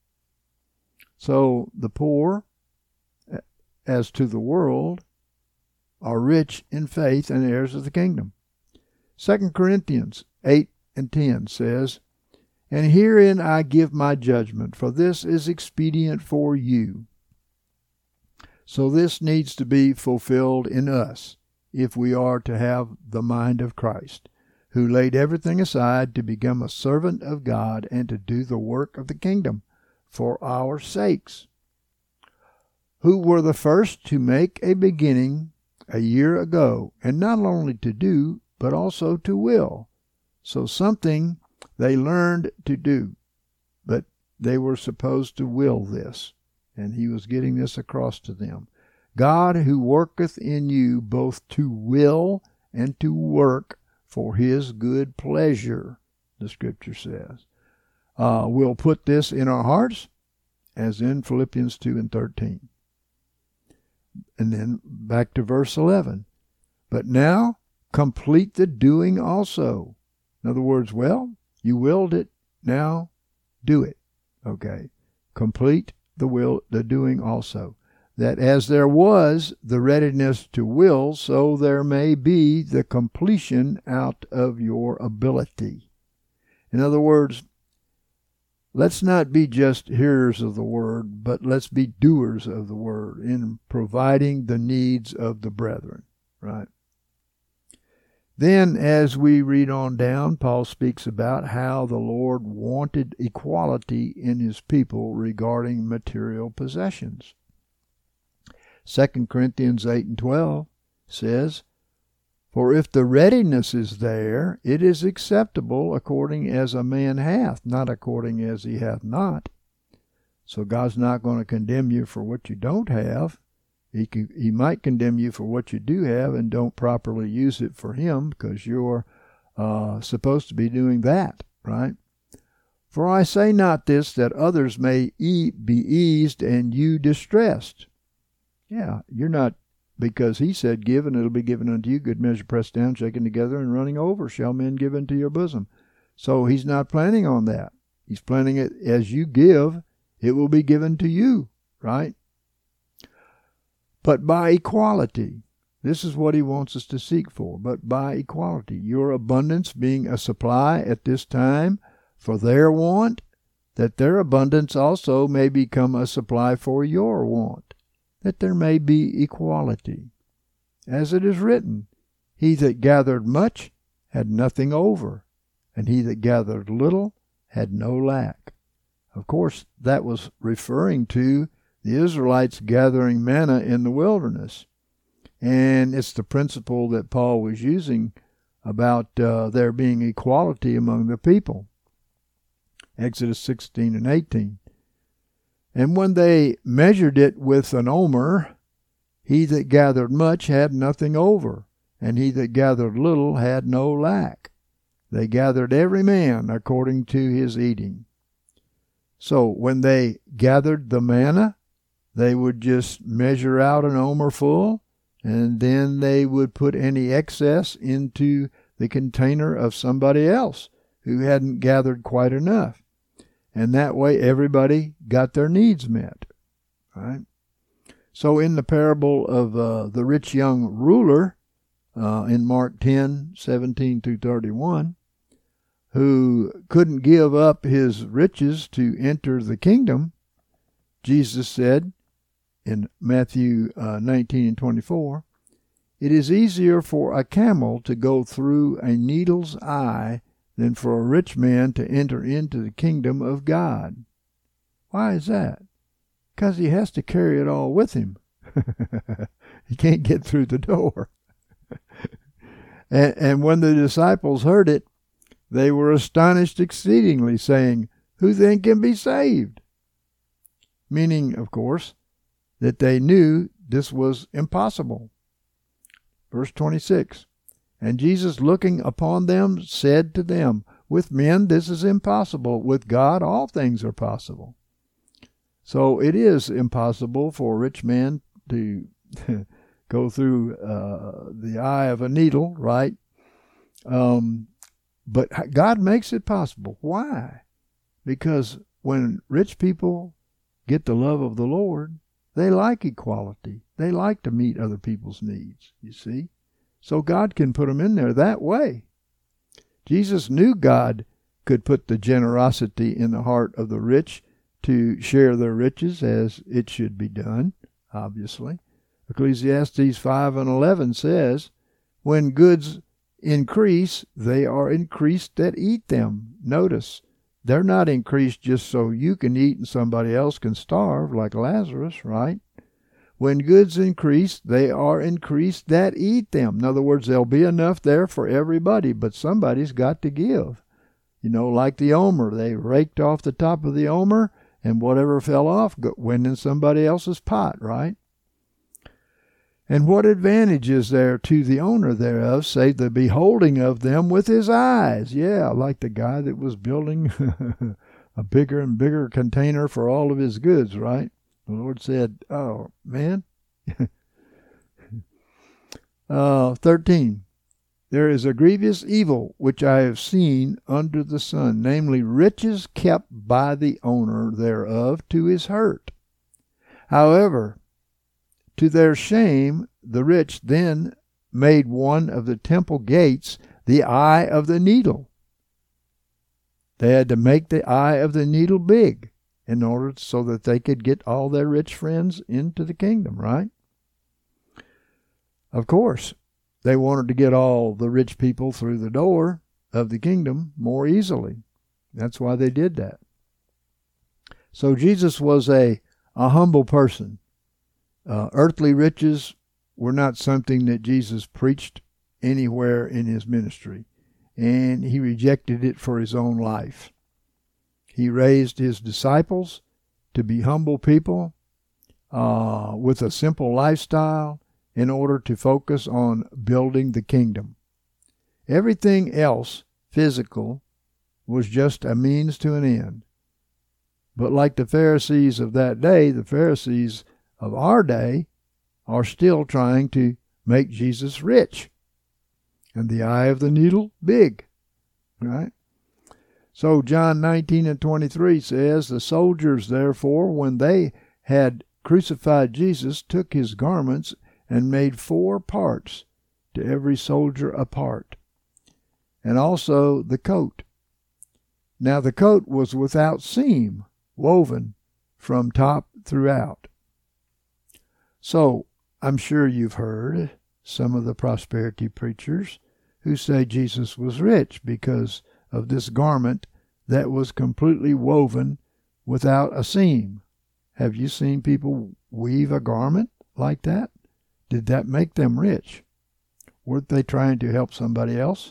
So the poor, as to the world, are rich in faith and heirs of the kingdom. Second Corinthians eight and ten says, "And herein I give my judgment, for this is expedient for you." So this needs to be fulfilled in us if we are to have the mind of Christ, who laid everything aside to become a servant of God and to do the work of the kingdom for our sakes. Who were the first to make a beginning a year ago, and not only to do, but also to will. So something they learned to do, but they were supposed to will this, and he was getting this across to them. God, who worketh in you both to will and to work for his good pleasure, the scripture says, uh, will put this in our hearts, as in Philippians two and thirteen. And then back to verse eleven. "But now complete the doing also." In other words, well, you willed it, now do it. Okay. Complete the will, the doing also. That as there was the readiness to will, so there may be the completion out of your ability. In other words, let's not be just hearers of the word, but let's be doers of the word in providing the needs of the brethren, right? Then, as we read on down, Paul speaks about how the Lord wanted equality in his people regarding material possessions. Second Corinthians eight and twelve says, "For if the readiness is there, it is acceptable according as a man hath, not according as he hath not." So God's not going to condemn you for what you don't have. He can, he might condemn you for what you do have and don't properly use it for him, because you're uh, supposed to be doing that, right? "For I say not this, that others may e- be eased and you distressed." Yeah, you're not, because he said, "Give, and it'll be given unto you, good measure, pressed down, shaken together, and running over, shall men give into your bosom." So he's not planning on that. He's planning it as you give, it will be given to you, right? But by equality. This is what he wants us to seek for. But by equality. Your abundance being a supply at this time for their want, that their abundance also may become a supply for your want, that there may be equality. As it is written, "He that gathered much had nothing over, and he that gathered little had no lack." Of course, that was referring to the Israelites gathering manna in the wilderness. And it's the principle that Paul was using about uh, there being equality among the people. Exodus sixteen and eighteen. "And when they measured it with an omer, he that gathered much had nothing over, and he that gathered little had no lack. They gathered every man according to his eating." So when they gathered the manna, they would just measure out an omer full, and then they would put any excess into the container of somebody else who hadn't gathered quite enough. And that way everybody got their needs met. Right? So in the parable of uh, the rich young ruler, uh, in Mark ten, seventeen through thirty-one, who couldn't give up his riches to enter the kingdom, Jesus said, in Matthew uh, nineteen and twenty-four, "It is easier for a camel to go through a needle's eye than for a rich man to enter into the kingdom of God." Why is that? Because he has to carry it all with him. He can't get through the door. and, and when the disciples heard it, they were astonished exceedingly, saying, "Who then can be saved?" Meaning, of course, that they knew this was impossible. Verse twenty-six, "And Jesus, looking upon them, said to them, With men this is impossible. With God all things are possible." So it is impossible for a rich man to go through uh, the eye of a needle, right? Um, but God makes it possible. Why? Because when rich people get the love of the Lord, they like equality. They like to meet other people's needs, you see. So God can put them in there that way. Jesus knew God could put the generosity in the heart of the rich to share their riches as it should be done, obviously. Ecclesiastes five and eleven says, "When goods increase, they are increased that eat them." Notice, they're not increased just so you can eat and somebody else can starve, like Lazarus, right? When goods increase, they are increased that eat them. In other words, there'll be enough there for everybody, but somebody's got to give. You know, like the omer. They raked off the top of the omer, and whatever fell off went in somebody else's pot, right? "And what advantage is there to the owner thereof, save the beholding of them with his eyes?" Yeah, like the guy that was building a bigger and bigger container for all of his goods, right? The Lord said, "Oh, man." uh, thirteen. "There is a grievous evil which I have seen under the sun, namely riches kept by the owner thereof to his hurt. However, to their shame, the rich then made one of the temple gates the eye of the needle." They had to make the eye of the needle big in order so that they could get all their rich friends into the kingdom, right? Of course, they wanted to get all the rich people through the door of the kingdom more easily. That's why they did that. So Jesus was a, a humble person. Uh, earthly riches were not something that Jesus preached anywhere in his ministry, and he rejected it for his own life. He raised his disciples to be humble people uh, with a simple lifestyle in order to focus on building the kingdom. Everything else, physical, was just a means to an end. But like the Pharisees of that day, the Pharisees of our day are still trying to make Jesus rich and the eye of the needle big, right? So John nineteen and twenty-three says, the soldiers therefore, when they had crucified Jesus, took his garments and made four parts, to every soldier a part, and also the coat. Now the coat was without seam, woven from top throughout. So I'm sure you've heard some of the prosperity preachers who say Jesus was rich because of this garment that was completely woven without a seam. Have you seen people weave a garment like that? Did that make them rich? Weren't they trying to help somebody else?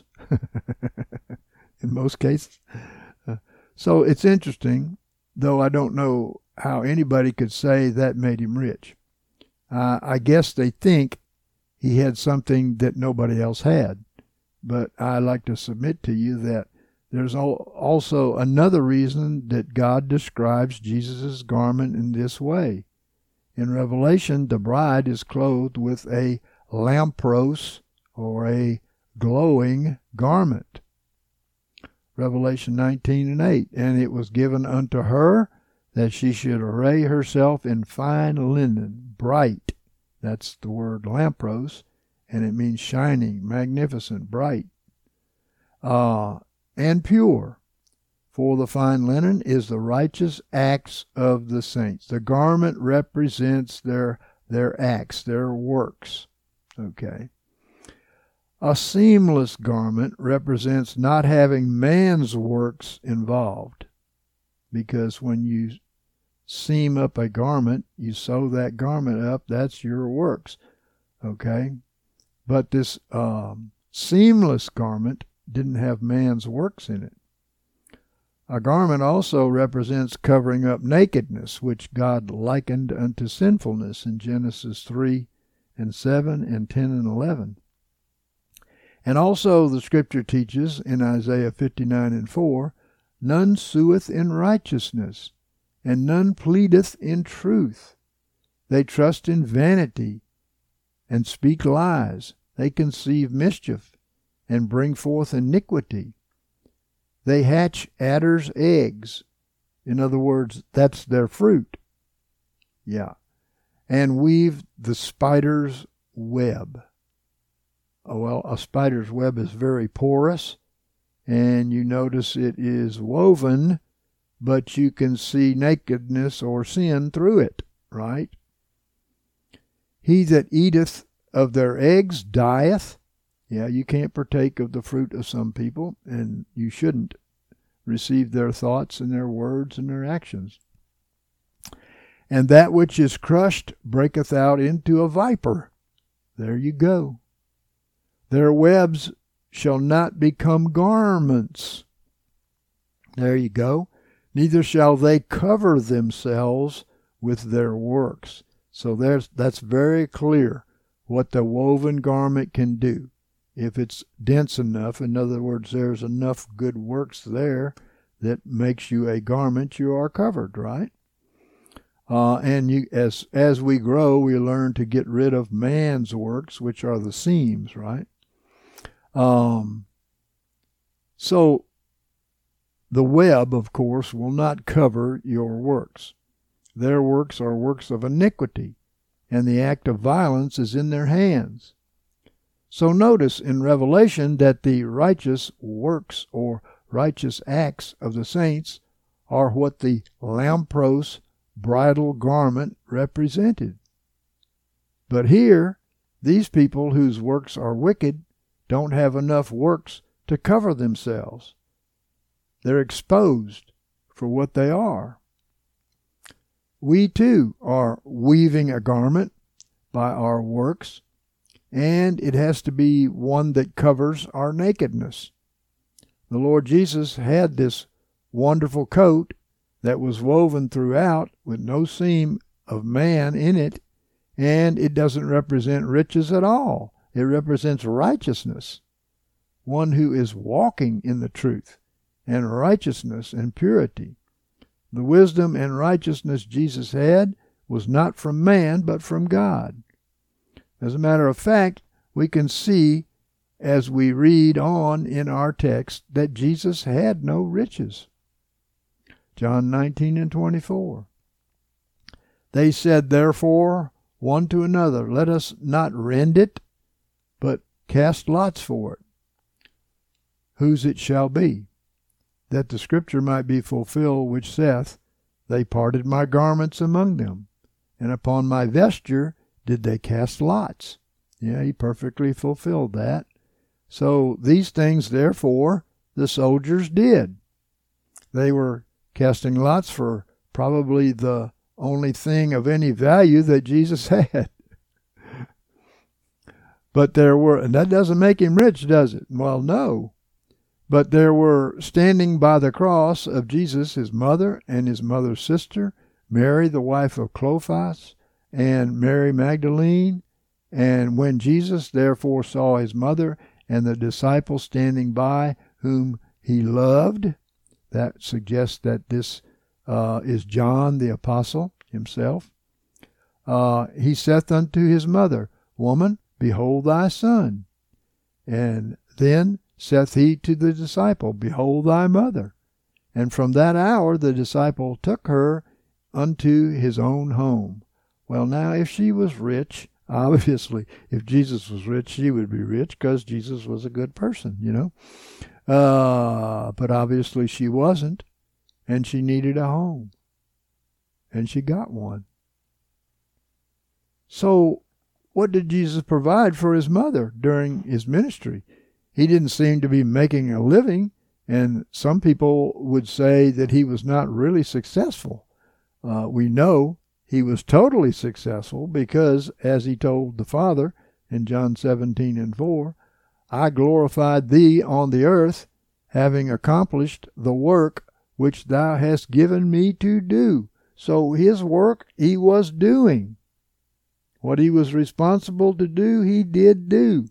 In most cases. Uh, so it's interesting, though I don't know how anybody could say that made him rich. Uh, I guess they think he had something that nobody else had. But I like to submit to you that there's also another reason that God describes Jesus' garment in this way. In Revelation, the bride is clothed with a lampros, or a glowing garment. Revelation nineteen and eight, and it was given unto her that she should array herself in fine linen, bright. That's the word lampros, and it means shining, magnificent, bright, uh, and pure. For the fine linen is the righteous acts of the saints. The garment represents their their acts, their works. Okay. A seamless garment represents not having man's works involved. Because when you seam up a garment, you sew that garment up, that's your works. Okay? But this um, seamless garment didn't have man's works in it. A garment also represents covering up nakedness, which God likened unto sinfulness in Genesis three and seven and ten and eleven. And also the Scripture teaches in Isaiah fifty-nine and four, none sueth in righteousness, and none pleadeth in truth. They trust in vanity, and speak lies. They conceive mischief, and bring forth iniquity. They hatch adders' eggs. In other words, that's their fruit. Yeah. And weave the spider's web. Oh, well, a spider's web is very porous, and you notice it is woven, but you can see nakedness or sin through it, right? He that eateth of their eggs dieth. Yeah, you can't partake of the fruit of some people, and you shouldn't receive their thoughts and their words and their actions. And that which is crushed breaketh out into a viper. There you go. Their webs shall not become garments. There you go. Neither shall they cover themselves with their works. So there's that's very clear what the woven garment can do. If it's dense enough, in other words, there's enough good works there that makes you a garment, you are covered, right? Uh, and you, as as we grow, we learn to get rid of man's works, which are the seams, right? Um, so the web, of course, will not cover your works. Their works are works of iniquity, and the act of violence is in their hands. So notice in Revelation that the righteous works or righteous acts of the saints are what the lampros bridal garment represented. But here, these people whose works are wicked don't have enough works to cover themselves. They're exposed for what they are. We too are weaving a garment by our works, and it has to be one that covers our nakedness. The Lord Jesus had this wonderful coat that was woven throughout with no seam of man in it, and it doesn't represent riches at all. It represents righteousness, one who is walking in the truth and righteousness and purity. The wisdom and righteousness Jesus had was not from man, but from God. As a matter of fact, we can see as we read on in our text that Jesus had no riches. John nineteen and twenty-four. They said, therefore, one to another, let us not rend it, but cast lots for it, whose it shall be, that the scripture might be fulfilled which saith, they parted my garments among them, and upon my vesture did they cast lots. Yeah, he perfectly fulfilled that. So these things, therefore, the soldiers did. They were casting lots for probably the only thing of any value that Jesus had. But there were, and that doesn't make him rich, does it? Well, no. But there were standing by the cross of Jesus his mother and his mother's sister, Mary, the wife of Clophas, and Mary Magdalene. And when Jesus therefore saw his mother and the disciple standing by whom he loved, that suggests that this uh, is John the apostle himself, uh, he saith unto his mother, Woman, behold thy son. And then saith he to the disciple, Behold thy mother. And from that hour the disciple took her unto his own home. Well, now, if she was rich, obviously, if Jesus was rich, she would be rich because Jesus was a good person, you know. Uh, but obviously she wasn't, and she needed a home. And she got one. So what did Jesus provide for his mother during his ministry? He didn't seem to be making a living, and some people would say that he was not really successful. Uh, we know he was totally successful because, as he told the Father in John seventeen and four, I glorified thee on the earth, having accomplished the work which thou hast given me to do. So his work he was doing. What he was responsible to do, he did do.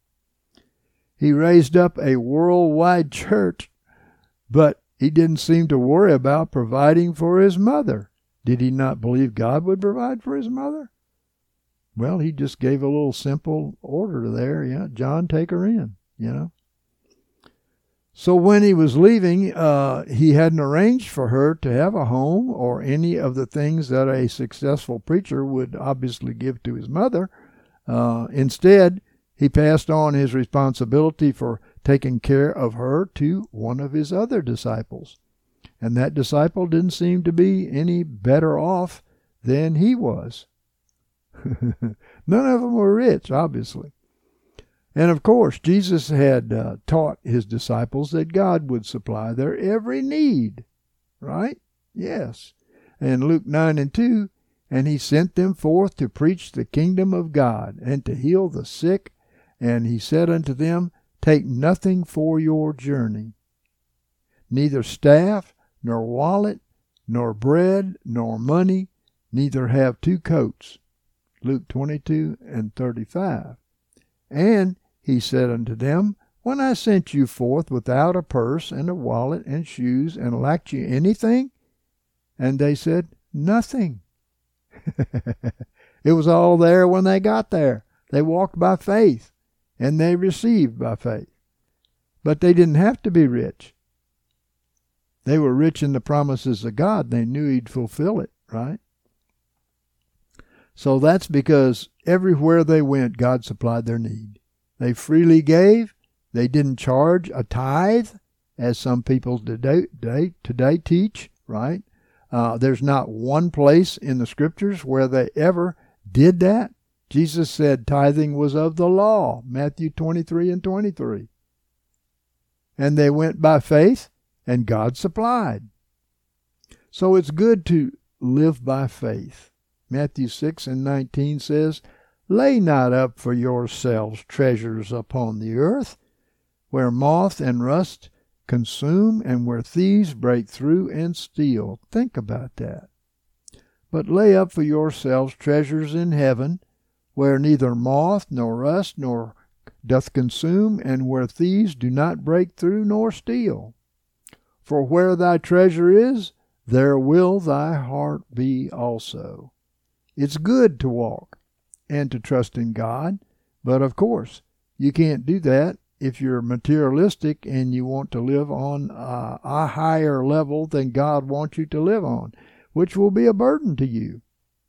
He raised up a worldwide church, but he didn't seem to worry about providing for his mother. Did he not believe God would provide for his mother? Well, he just gave a little simple order there. Yeah, John, take her in, you know. So when he was leaving, uh, he hadn't arranged for her to have a home or any of the things that a successful preacher would obviously give to his mother. Uh, instead, he passed on his responsibility for taking care of her to one of his other disciples. And that disciple didn't seem to be any better off than he was. None of them were rich, obviously. And of course, Jesus had uh, taught his disciples that God would supply their every need, right? Yes. And Luke nine and two, and he sent them forth to preach the kingdom of God and to heal the sick. And he said unto them, Take nothing for your journey, neither staff, nor wallet, nor bread, nor money, neither have two coats. Luke twenty-two and thirty-five. And he said unto them, When I sent you forth without a purse and a wallet and shoes, and lacked you anything? And they said, Nothing. It was all there when they got there. They walked by faith, and they received by faith. But they didn't have to be rich. They were rich in the promises of God. They knew he'd fulfill it, right? So that's because everywhere they went, God supplied their need. They freely gave. They didn't charge a tithe, as some people today, today, today teach, right? Uh, there's not one place in the scriptures where they ever did that. Jesus said tithing was of the law, Matthew twenty-three and twenty-three. And they went by faith, and God supplied. So it's good to live by faith. Matthew six and nineteen says, "Lay not up for yourselves treasures upon the earth, where moth and rust consume, and where thieves break through and steal." Think about that. "But lay up for yourselves treasures in heaven, where neither moth nor rust nor doth consume, and where thieves do not break through nor steal. For where thy treasure is, there will thy heart be also." It's good to walk and to trust in God, but of course, you can't do that if you're materialistic and you want to live on a, a higher level than God wants you to live on, which will be a burden to you.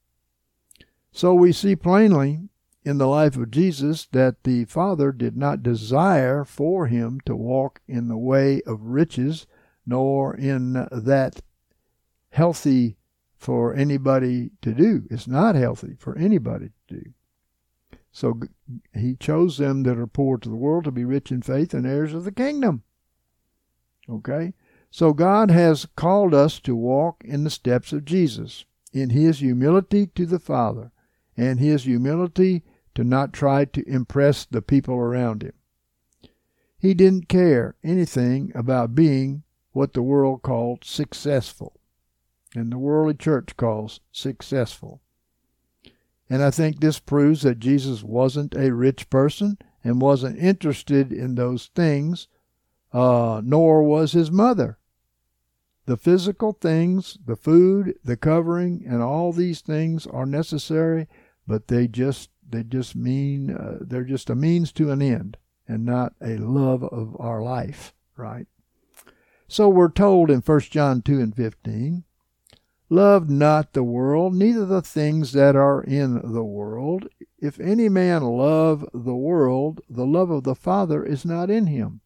So we see plainly in the life of Jesus that the Father did not desire for him to walk in the way of riches, nor in that healthy for anybody to do. It's not healthy for anybody to do. So he chose them that are poor to the world to be rich in faith and heirs of the kingdom. Okay? So God has called us to walk in the steps of Jesus, in his humility to the Father, and his humility to not try to impress the people around him. He didn't care anything about being what the world called successful, and the worldly church calls successful. And I think this proves that Jesus wasn't a rich person and wasn't interested in those things, uh, nor was his mother. The physical things, the food, the covering, and all these things are necessary, but they just they just mean uh, they're just a means to an end, and not a love of our life, right? So we're told in First John two and fifteen, "Love not the world, neither the things that are in the world. If any man love the world, the love of the Father is not in him."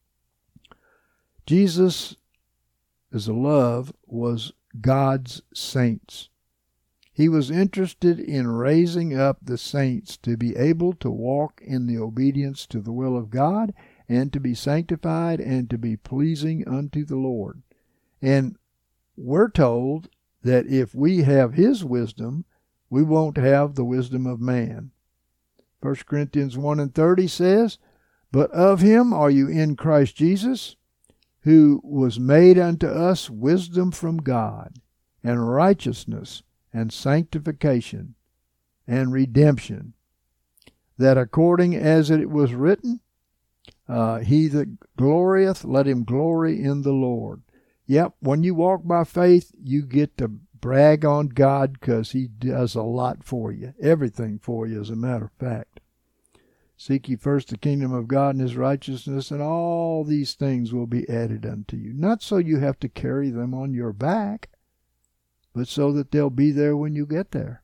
Jesus' love was God's saints. He was interested in raising up the saints to be able to walk in the obedience to the will of God, and to be sanctified, and to be pleasing unto the Lord. And we're told that if we have his wisdom, we won't have the wisdom of man. First Corinthians one and thirty says, "But of him are you in Christ Jesus, who was made unto us wisdom from God, and righteousness, and sanctification, and redemption, that according as it was written, uh, he that glorieth, let him glory in the Lord." Yep, when you walk by faith, you get to brag on God because he does a lot for you. Everything for you, as a matter of fact. "Seek ye first the kingdom of God and his righteousness, and all these things will be added unto you." Not so you have to carry them on your back, but so that they'll be there when you get there.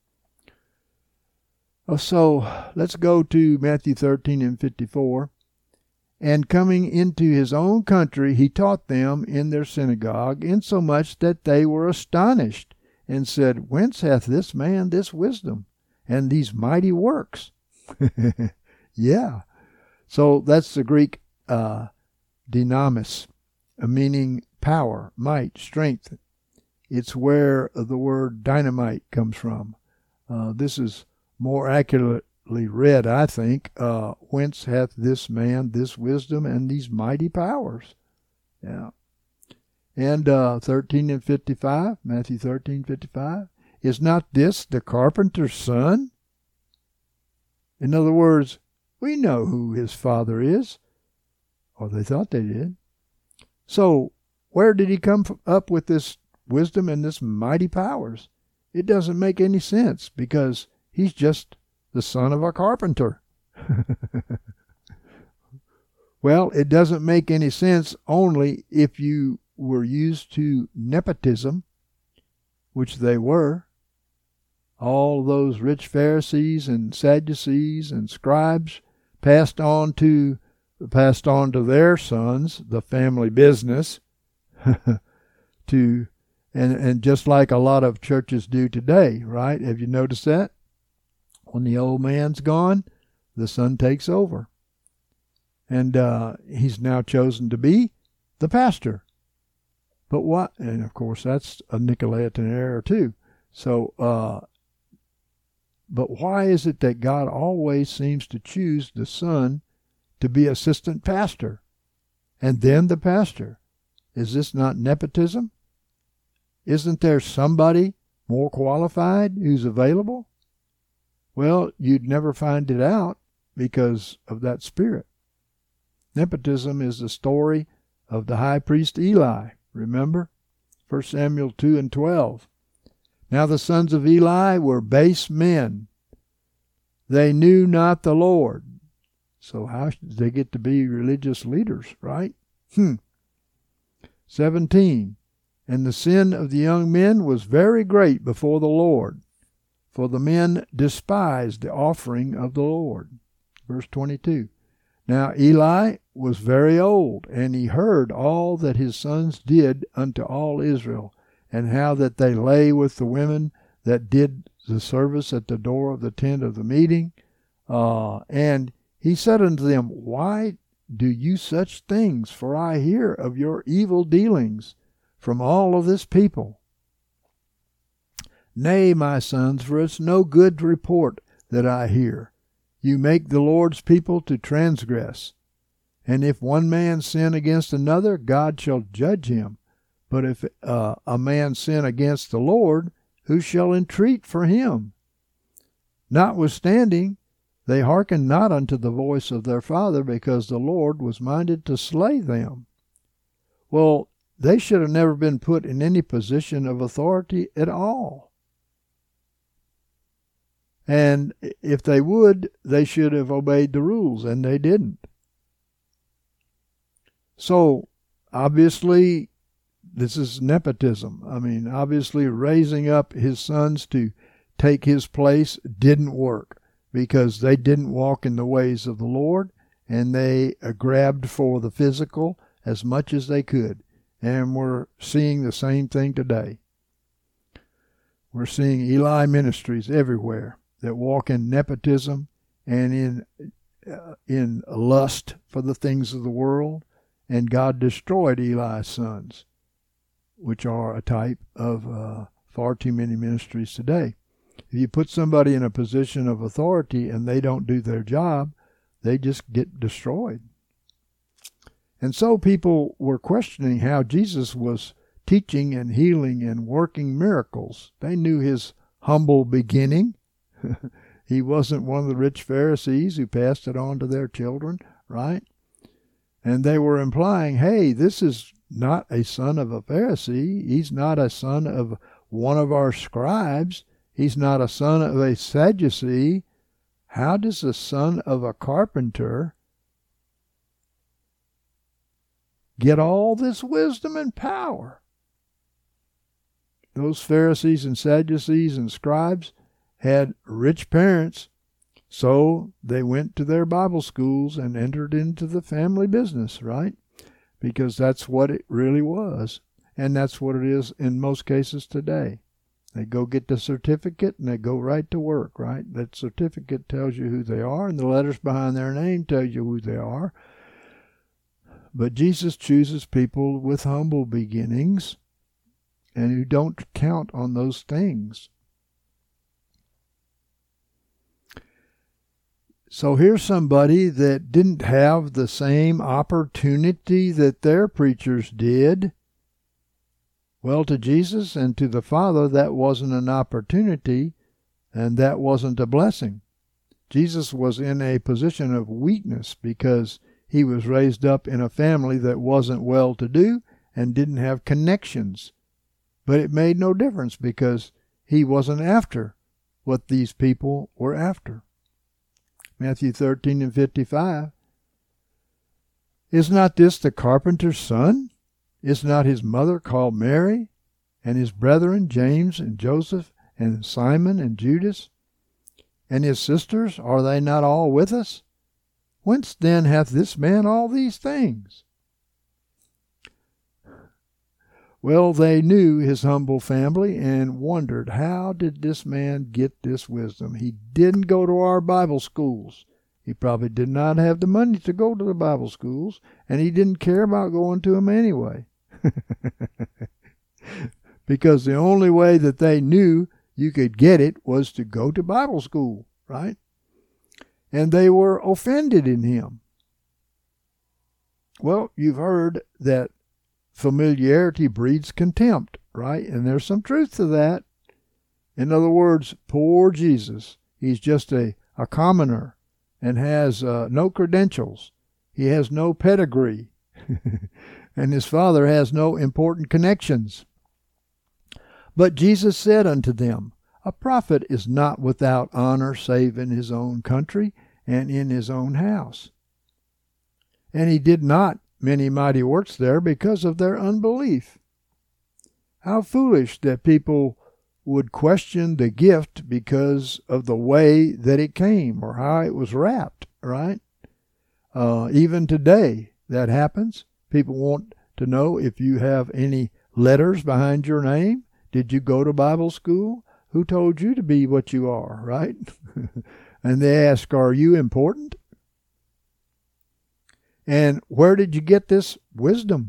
So let's go to Matthew thirteen and fifty-four. "And coming into his own country, he taught them in their synagogue, insomuch that they were astonished, and said, Whence hath this man this wisdom, and these mighty works?" Yeah. So that's the Greek uh, dynamis, meaning power, might, strength. It's where the word dynamite comes from. Uh, this is more accurately read, I think, uh, "Whence hath this man this wisdom and these mighty powers?" Yeah. And uh, thirteen and fifty-five, Matthew thirteen, fifty-five, "Is not this the carpenter's son?" In other words, we know who his father is, or they thought they did. So where did he come up with this wisdom and this mighty powers? It doesn't make any sense, because he's just the son of a carpenter. Well, it doesn't make any sense only if you were used to nepotism, which they were. All those rich Pharisees and Sadducees and scribes passed on to passed on to their sons, the family business, to and and just like a lot of churches do today, right? Have you noticed that? When the old man's gone, the son takes over. And uh, he's now chosen to be the pastor. But what? And of course, that's a Nicolaitan error too. So, uh, but why is it that God always seems to choose the son to be assistant pastor and then the pastor? Is this not nepotism? Isn't there somebody more qualified who's available? Well, you'd never find it out because of that spirit. Nepotism is the story of the high priest Eli. Remember? First Samuel two and twelve. Now the sons of Eli were base men. They knew not the Lord. So how did they get to be religious leaders, right? Hmm. seventeen. And the sin of the young men was very great before the Lord, for the men despised the offering of the Lord. Verse twenty-two. Now Eli was very old, and he heard all that his sons did unto all Israel, and how that they lay with the women that did the service at the door of the tent of the meeting. Uh, and he said unto them, Why do you such things? For I hear of your evil dealings from all of this people. Nay, my sons, for it's no good report that I hear. You make the Lord's people to transgress. And if one man sin against another, God shall judge him. But if uh, a man sin against the Lord, who shall entreat for him? Notwithstanding, they hearkened not unto the voice of their father, because the Lord was minded to slay them. Well, they should have never been put in any position of authority at all. And if they would, they should have obeyed the rules, and they didn't. So, obviously, this is nepotism. I mean, obviously, raising up his sons to take his place didn't work, because they didn't walk in the ways of the Lord, and they uh, grabbed for the physical as much as they could. And we're seeing the same thing today. We're seeing Eli ministries everywhere that walk in nepotism and in uh, in lust for the things of the world. And God destroyed Eli's sons, which are a type of uh, far too many ministries today. If you put somebody in a position of authority and they don't do their job, they just get destroyed. And so people were questioning how Jesus was teaching and healing and working miracles. They knew his humble beginning. He wasn't one of the rich Pharisees who passed it on to their children, right? And they were implying, hey, this is not a son of a Pharisee. He's not a son of one of our scribes. He's not a son of a Sadducee. How does the son of a carpenter get all this wisdom and power? Those Pharisees and Sadducees and scribes had rich parents, so they went to their Bible schools and entered into the family business, right? Because that's what it really was, and that's what it is in most cases today. They go get the certificate and they go right to work, right? That certificate tells you who they are, and the letters behind their name tell you who they are. But Jesus chooses people with humble beginnings and who don't count on those things. So here's somebody that didn't have the same opportunity that their preachers did. Well, to Jesus and to the Father, that wasn't an opportunity, and that wasn't a blessing. Jesus was in a position of weakness because he was raised up in a family that wasn't well-to-do and didn't have connections. But it made no difference because he wasn't after what these people were after. Matthew thirteen and fifty-five. Is not this the carpenter's son? Is not his mother called Mary, and his brethren James and Joseph and Simon and Judas? And his sisters, are they not all with us? Whence then hath this man all these things? Well, they knew his humble family and wondered, how did this man get this wisdom? He didn't go to our Bible schools. He probably did not have the money to go to the Bible schools, and he didn't care about going to them anyway. Because the only way that they knew you could get it was to go to Bible school, right? And they were offended in him. Well, you've heard that familiarity breeds contempt, right? And there's some truth to that. In other words, poor Jesus, he's just a, a commoner and has uh, no credentials. He has no pedigree. And his father has no important connections. But Jesus said unto them, a prophet is not without honor save in his own country and in his own house. And he did not many mighty works there because of their unbelief. How foolish that people would question the gift because of the way that it came or how it was wrapped, right? Uh, even today, that happens. People want to know if you have any letters behind your name. Did you go to Bible school? Who told you to be what you are, right? And they ask, are you important? And where did you get this wisdom?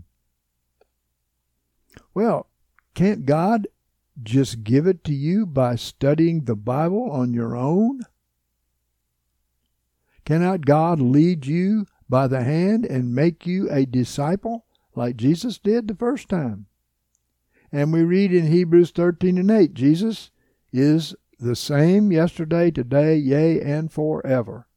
Well, can't God just give it to you by studying the Bible on your own? Cannot God lead you by the hand and make you a disciple like Jesus did the first time? And we read in Hebrews thirteen and eight, Jesus is the same yesterday, today, yea, and forever.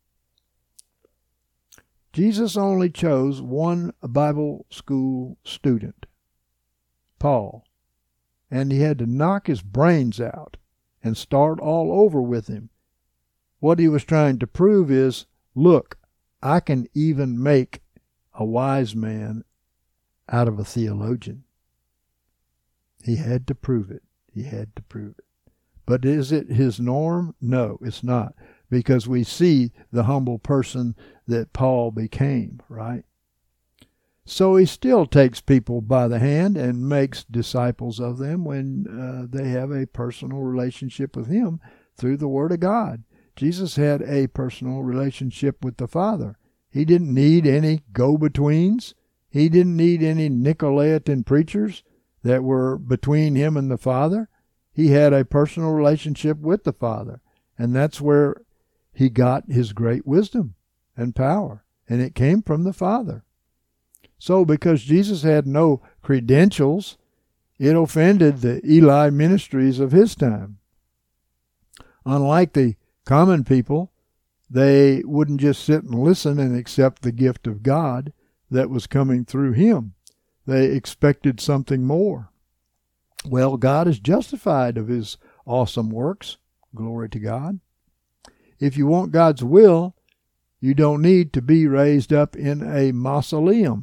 Jesus only chose one Bible school student, Paul, and he had to knock his brains out and start all over with him. What he was trying to prove is, look, I can even make a wise man out of a theologian. He had to prove it. He had to prove it. But is it his norm? No, it's not. Because we see the humble person that Paul became, right? So he still takes people by the hand and makes disciples of them when uh, they have a personal relationship with him through the Word of God. Jesus had a personal relationship with the Father. He didn't need any go-betweens. He didn't need any Nicolaitan preachers that were between him and the Father. He had a personal relationship with the Father, and that's where he got his great wisdom and power, and it came from the Father. So because Jesus had no credentials, it offended the Eli ministries of his time. Unlike the common people, they wouldn't just sit and listen and accept the gift of God that was coming through him. They expected something more. Well, God is justified of his awesome works. Glory to God. If you want God's will, you don't need to be raised up in a mausoleum,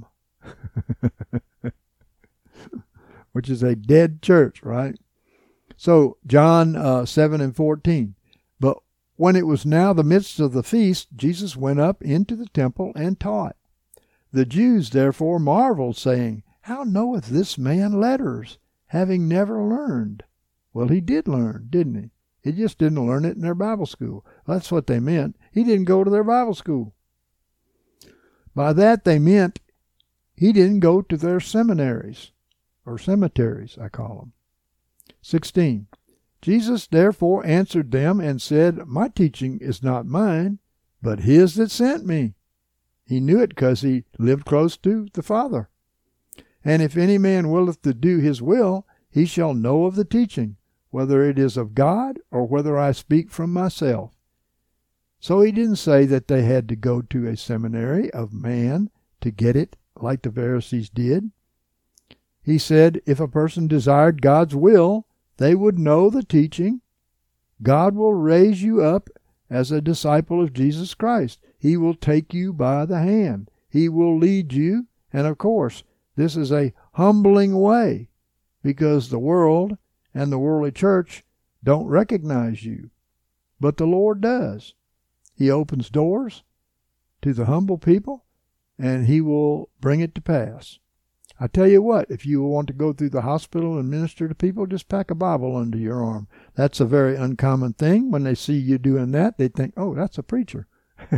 which is a dead church, right? So, John uh, seven and fourteen. But when it was now the midst of the feast, Jesus went up into the temple and taught. The Jews therefore marveled, saying, how knoweth this man letters, having never learned? Well, he did learn, didn't he? He just didn't learn it in their Bible school. That's what they meant. He didn't go to their Bible school. By that they meant he didn't go to their seminaries, or cemeteries, I call them. sixteen. Jesus therefore answered them and said, my teaching is not mine, but his that sent me. He knew it because he lived close to the Father. And if any man willeth to do his will, he shall know of the teaching, whether it is of God or whether I speak from myself. So he didn't say that they had to go to a seminary of man to get it, like the Pharisees did. He said if a person desired God's will, they would know the teaching. God will raise you up as a disciple of Jesus Christ. He will take you by the hand. He will lead you. And of course, this is a humbling way because the world and the worldly church don't recognize you. But the Lord does. He opens doors to the humble people, and he will bring it to pass. I tell you what, if you want to go through the hospital and minister to people, just pack a Bible under your arm. That's a very uncommon thing. When they see you doing that, they think, oh, that's a preacher.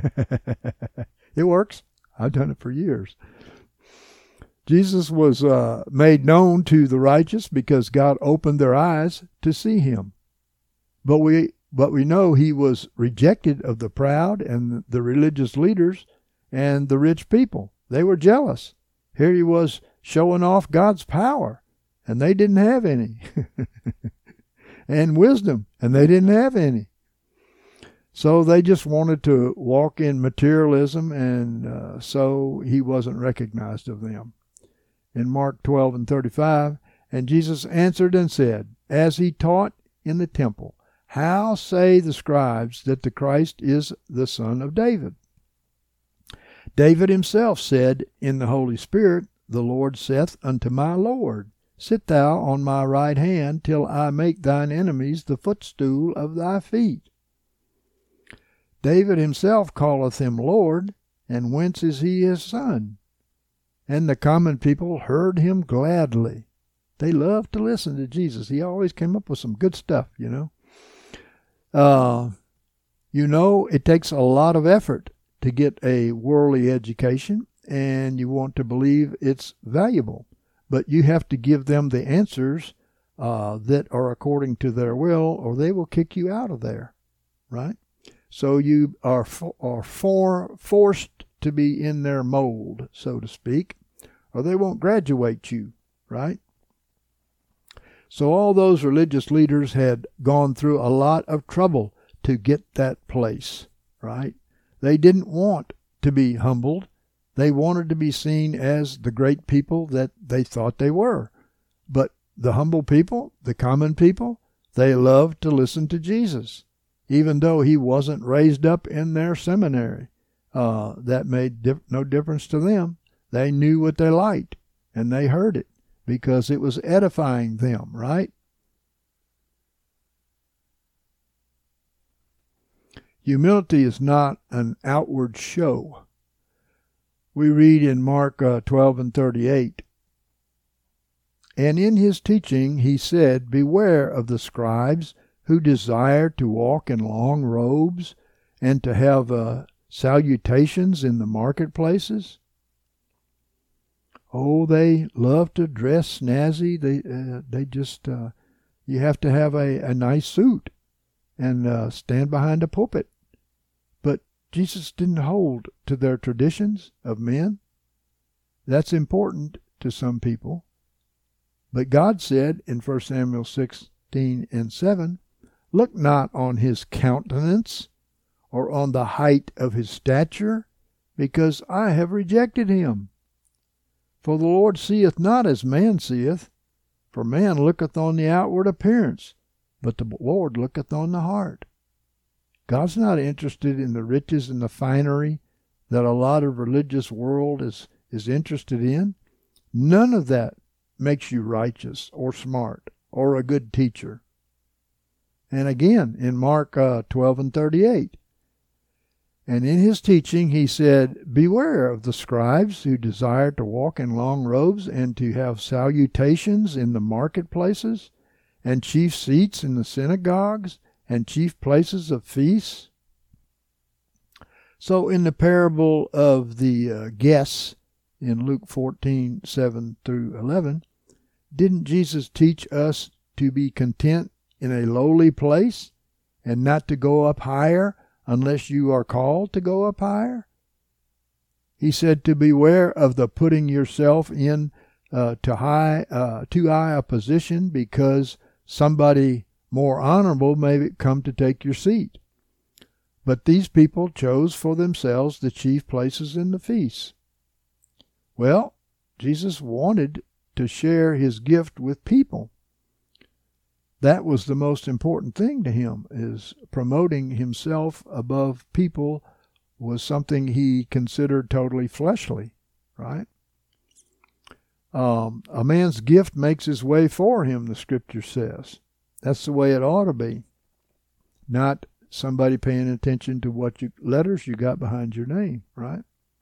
It works. I've done it for years. Jesus was uh, made known to the righteous because God opened their eyes to see him. But we but we know he was rejected of the proud and the religious leaders and the rich people. They were jealous. Here he was showing off God's power, and they didn't have any. And wisdom, and they didn't have any. So they just wanted to walk in materialism, and uh, so he wasn't recognized of them. In Mark twelve and thirty-five, and Jesus answered and said, as he taught in the temple, how say the scribes that the Christ is the son of David? David himself said in the Holy Spirit, the Lord saith unto my Lord, sit thou on my right hand till I make thine enemies the footstool of thy feet. David himself calleth him Lord, and whence is he his son? And the common people heard him gladly. They loved to listen to Jesus. He always came up with some good stuff, you know. Uh, you know, it takes a lot of effort to get a worldly education, and you want to believe it's valuable. But you have to give them the answers uh, that are according to their will, or they will kick you out of there, right? So you are for, are for, forced to be in their mold, so to speak, or they won't graduate you, right? So all those religious leaders had gone through a lot of trouble to get that place, right? They didn't want to be humbled. They wanted to be seen as the great people that they thought they were. But the humble people, the common people, they loved to listen to Jesus, even though he wasn't raised up in their seminary. Uh, that made dif- no difference to them. They knew what they liked, and they heard it because it was edifying them, right? Humility is not an outward show. We read in Mark uh, twelve and thirty-eight, and in his teaching he said, beware of the scribes who desire to walk in long robes and to have uh, salutations in the marketplaces. Oh, they love to dress snazzy. They uh, they just, uh, you have to have a, a nice suit and uh, stand behind a pulpit. But Jesus didn't hold to their traditions of men. That's important to some people. But God said in First Samuel sixteen and seven, look not on his countenance or on the height of his stature, because I have rejected him. For the Lord seeth not as man seeth, for man looketh on the outward appearance, but the Lord looketh on the heart. God's not interested in the riches and the finery that a lot of religious world is, is interested in. None of that makes you righteous or smart or a good teacher. And again, in Mark uh, twelve and thirty-eight, and in his teaching he said, beware of the scribes who desire to walk in long robes and to have salutations in the marketplaces and chief seats in the synagogues and chief places of feasts. So in the parable of the uh, guests in Luke fourteen, seven through eleven, didn't Jesus teach us to be content in a lowly place and not to go up higher unless you are called to go up higher? He said to beware of the putting yourself in uh, to high, uh, too high a position because somebody more honorable may come to take your seat. But these people chose for themselves the chief places in the feasts. Well, Jesus wanted to share his gift with people. That was the most important thing to him, is promoting himself above people was something he considered totally fleshly, right? Um, a man's gift makes his way for him, the scripture says. That's the way it ought to be. Not somebody paying attention to what you, letters you got behind your name, right?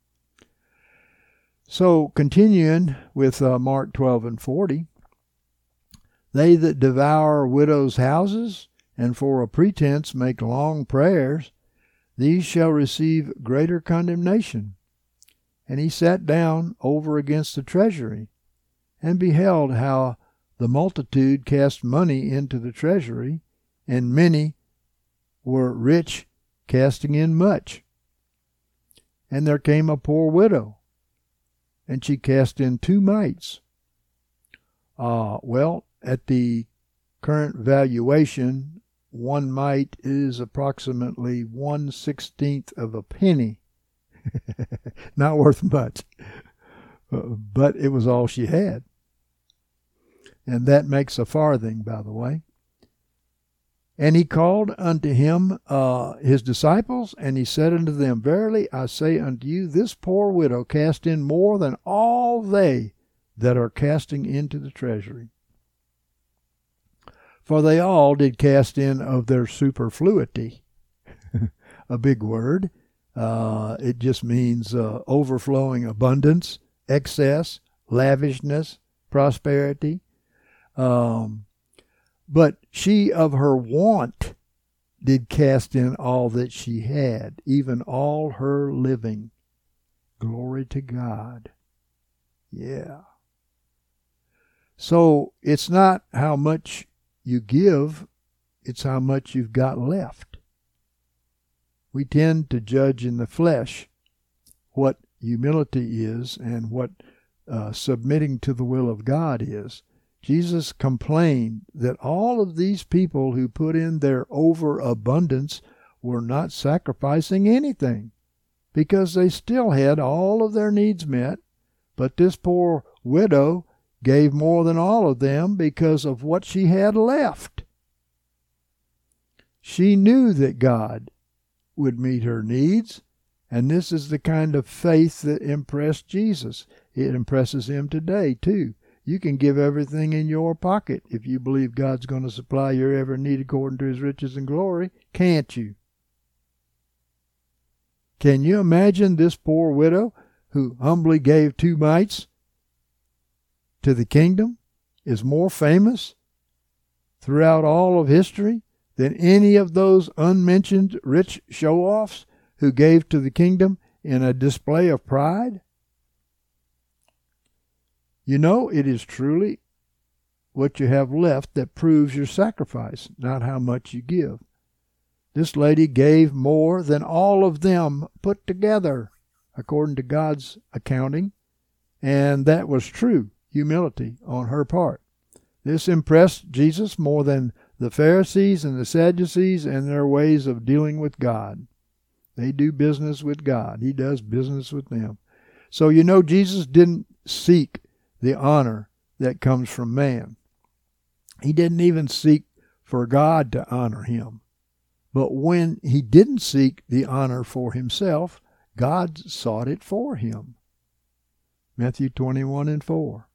So, continuing with uh, Mark twelve and forty, they that devour widows' houses, and for a pretense make long prayers, these shall receive greater condemnation. And he sat down over against the treasury, and beheld how the multitude cast money into the treasury, and many were rich, casting in much. And there came a poor widow, and she cast in two mites. Uh, well, at the current valuation, one mite is approximately one sixteenth of a penny. Not worth much. Uh, but it was all she had. And that makes a farthing, by the way. And he called unto him uh, his disciples, and he said unto them, Verily I say unto you, this poor widow cast in more than all they that are casting into the treasury. For they all did cast in of their superfluity. A big word. Uh, it just means uh, overflowing abundance, excess, lavishness, prosperity. Um, but she of her want did cast in all that she had, even all her living. Glory to God. Yeah. So it's not how much you give, it's how much you've got left. We tend to judge in the flesh what humility is and what uh, submitting to the will of God is. Jesus complained that all of these people who put in their overabundance were not sacrificing anything because they still had all of their needs met, but this poor widow gave more than all of them because of what she had left. She knew that God would meet her needs, and this is the kind of faith that impressed Jesus. It impresses him today, too. You can give everything in your pocket if you believe God's going to supply your every need according to his riches and glory, can't you? Can you imagine this poor widow who humbly gave two mites to the kingdom is more famous throughout all of history than any of those unmentioned rich show-offs who gave to the kingdom in a display of pride? You know, it is truly what you have left that proves your sacrifice, not how much you give. This lady gave more than all of them put together, according to God's accounting, and that was true humility on her part. This impressed Jesus more than the Pharisees and the Sadducees and their ways of dealing with God. They do business with God. He does business with them. So you know Jesus didn't seek the honor that comes from man. He didn't even seek for God to honor him. But when he didn't seek the honor for himself, God sought it for him. Matthew twenty-one and four.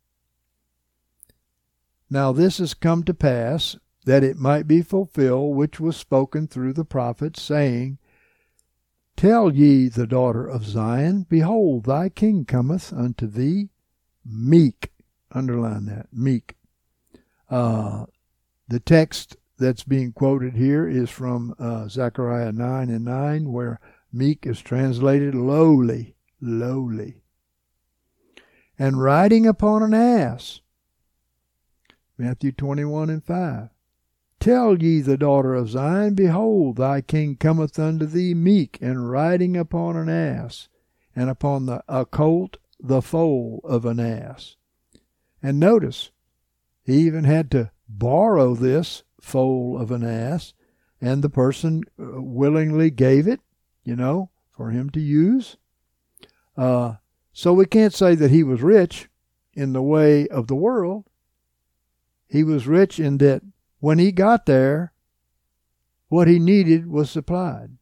Now this has come to pass, that it might be fulfilled which was spoken through the prophets, saying, Tell ye the daughter of Zion, Behold, thy king cometh unto thee, meek. Underline that, meek. Uh, the text that's being quoted here is from uh, Zechariah nine and nine, where meek is translated lowly, lowly. And riding upon an ass. Matthew twenty-one and five. Tell ye the daughter of Zion, Behold, thy king cometh unto thee meek, and riding upon an ass, and upon the a colt, the foal of an ass. And notice, he even had to borrow this foal of an ass, and the person willingly gave it, you know, for him to use. Uh, so we can't say that he was rich in the way of the world. He was rich in that when he got there, what he needed was supplied.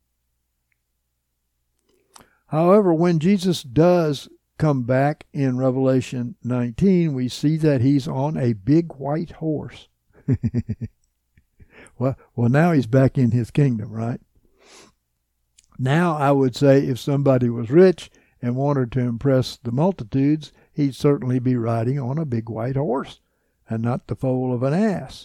However, when Jesus does come back in Revelation nineteen, we see that he's on a big white horse. well, well, now he's back in his kingdom, right? Now I would say if somebody was rich and wanted to impress the multitudes, he'd certainly be riding on a big white horse and not the foal of an ass.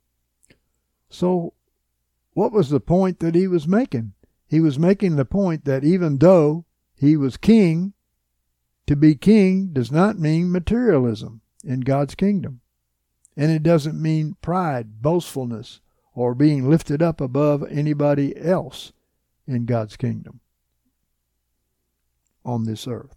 So what was the point that he was making? He was making the point that even though he was king, to be king does not mean materialism in God's kingdom. And it doesn't mean pride, boastfulness, or being lifted up above anybody else in God's kingdom on this earth.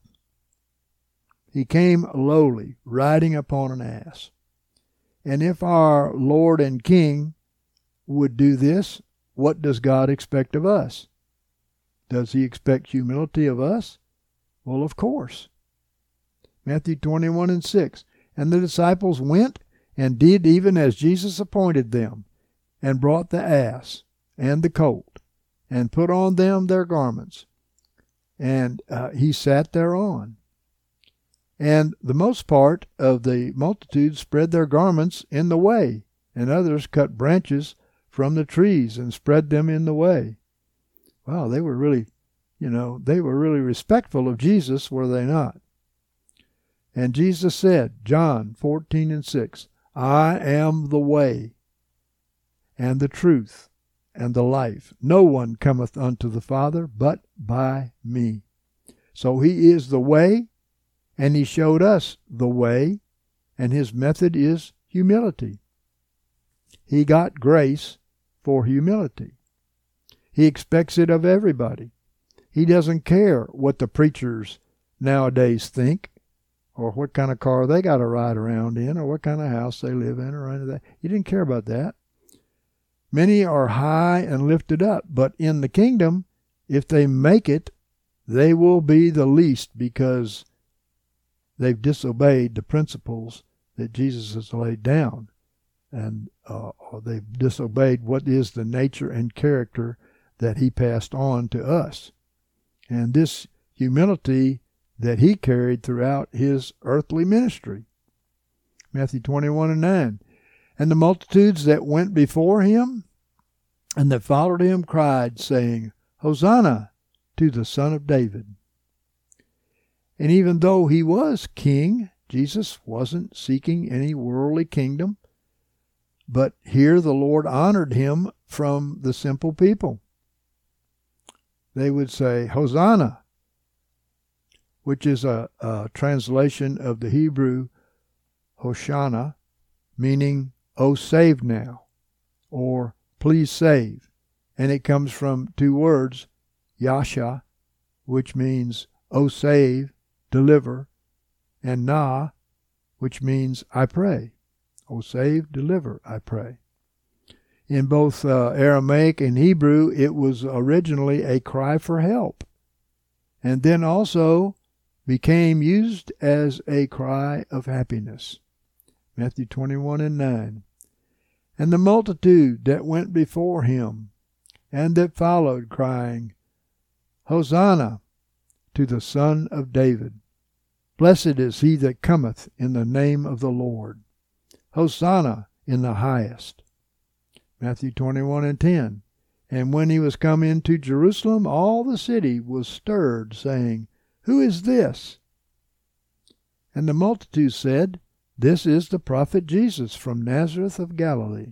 He came lowly, riding upon an ass. And if our Lord and King would do this, what does God expect of us? Does he expect humility of us? Well, of course. Matthew twenty-one and six. And the disciples went and did even as Jesus appointed them, and brought the ass and the colt, and put on them their garments. And uh, he sat thereon. And the most part of the multitude spread their garments in the way, and others cut branches from the trees and spread them in the way. Wow, they were really, you know, they were really respectful of Jesus, were they not? And Jesus said, John fourteen and six, I am the way, and the truth, and the life. No one cometh unto the Father but by me. So he is the way, and he showed us the way, and his method is humility. He got grace for humility. He expects it of everybody. He doesn't care what the preachers nowadays think, or what kind of car they got to ride around in, or what kind of house they live in, or any of that. He didn't care about that. Many are high and lifted up, but in the kingdom, if they make it, they will be the least because they've disobeyed the principles that Jesus has laid down. And uh, they've disobeyed what is the nature and character that he passed on to us. And this humility that he carried throughout his earthly ministry. Matthew twenty-one and nine. And the multitudes that went before him and that followed him cried, saying, Hosanna to the Son of David. And even though he was king, Jesus wasn't seeking any worldly kingdom. But here the Lord honored him from the simple people. They would say, Hosanna, which is a, a translation of the Hebrew Hoshana, meaning, oh, save now, or please save. And it comes from two words, Yasha, which means, oh, save, deliver, and Na, which means, I pray. Oh, save, deliver, I pray. In both uh, Aramaic and Hebrew, it was originally a cry for help, and then also became used as a cry of happiness. Matthew twenty-one and nine. And the multitude that went before him and that followed, crying, Hosanna to the Son of David. Blessed is he that cometh in the name of the Lord. Hosanna in the highest. Matthew twenty-one and ten. And when he was come into Jerusalem, all the city was stirred, saying, Who is this? And the multitude said, This is the prophet Jesus from Nazareth of Galilee.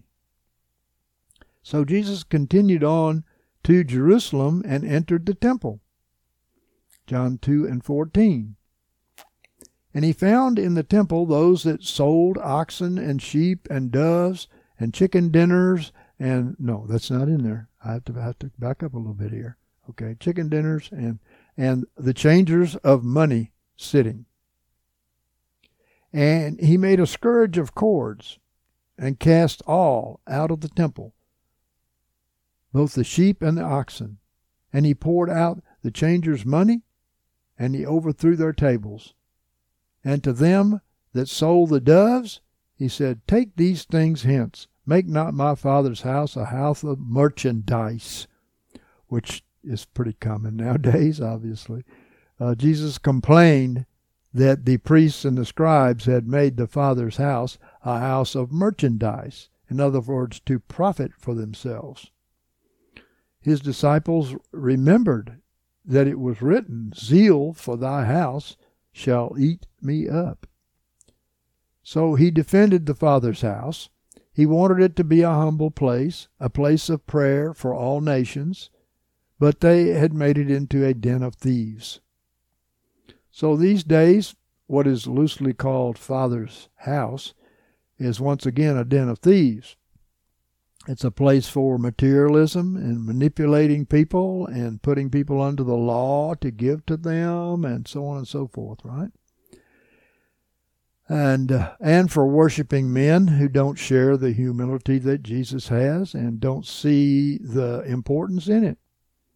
So Jesus continued on to Jerusalem and entered the temple. John two and fourteen. And he found in the temple those that sold oxen and sheep and doves and chicken dinners and, no, that's not in there. I have to, I have to back up a little bit here. Okay, chicken dinners and, and the changers of money sitting. And he made a scourge of cords and cast all out of the temple, both the sheep and the oxen. And he poured out the changers' money, and he overthrew their tables. And to them that sold the doves, he said, Take these things hence. Make not my Father's house a house of merchandise, which is pretty common nowadays, obviously. Uh, Jesus complained that the priests and the scribes had made the Father's house a house of merchandise. In other words, to profit for themselves. his disciples remembered that it was written, "Zeal for thy house shall eat me up." So he defended the Father's house. He wanted it to be a humble place, a place of prayer for all nations, but they had made it into a den of thieves. So these days, what is loosely called Father's house is once again a den of thieves. It's a place for materialism and manipulating people and putting people under the law to give to them and so on and so forth, right? And uh, and for worshiping men who don't share the humility that Jesus has and don't see the importance in it.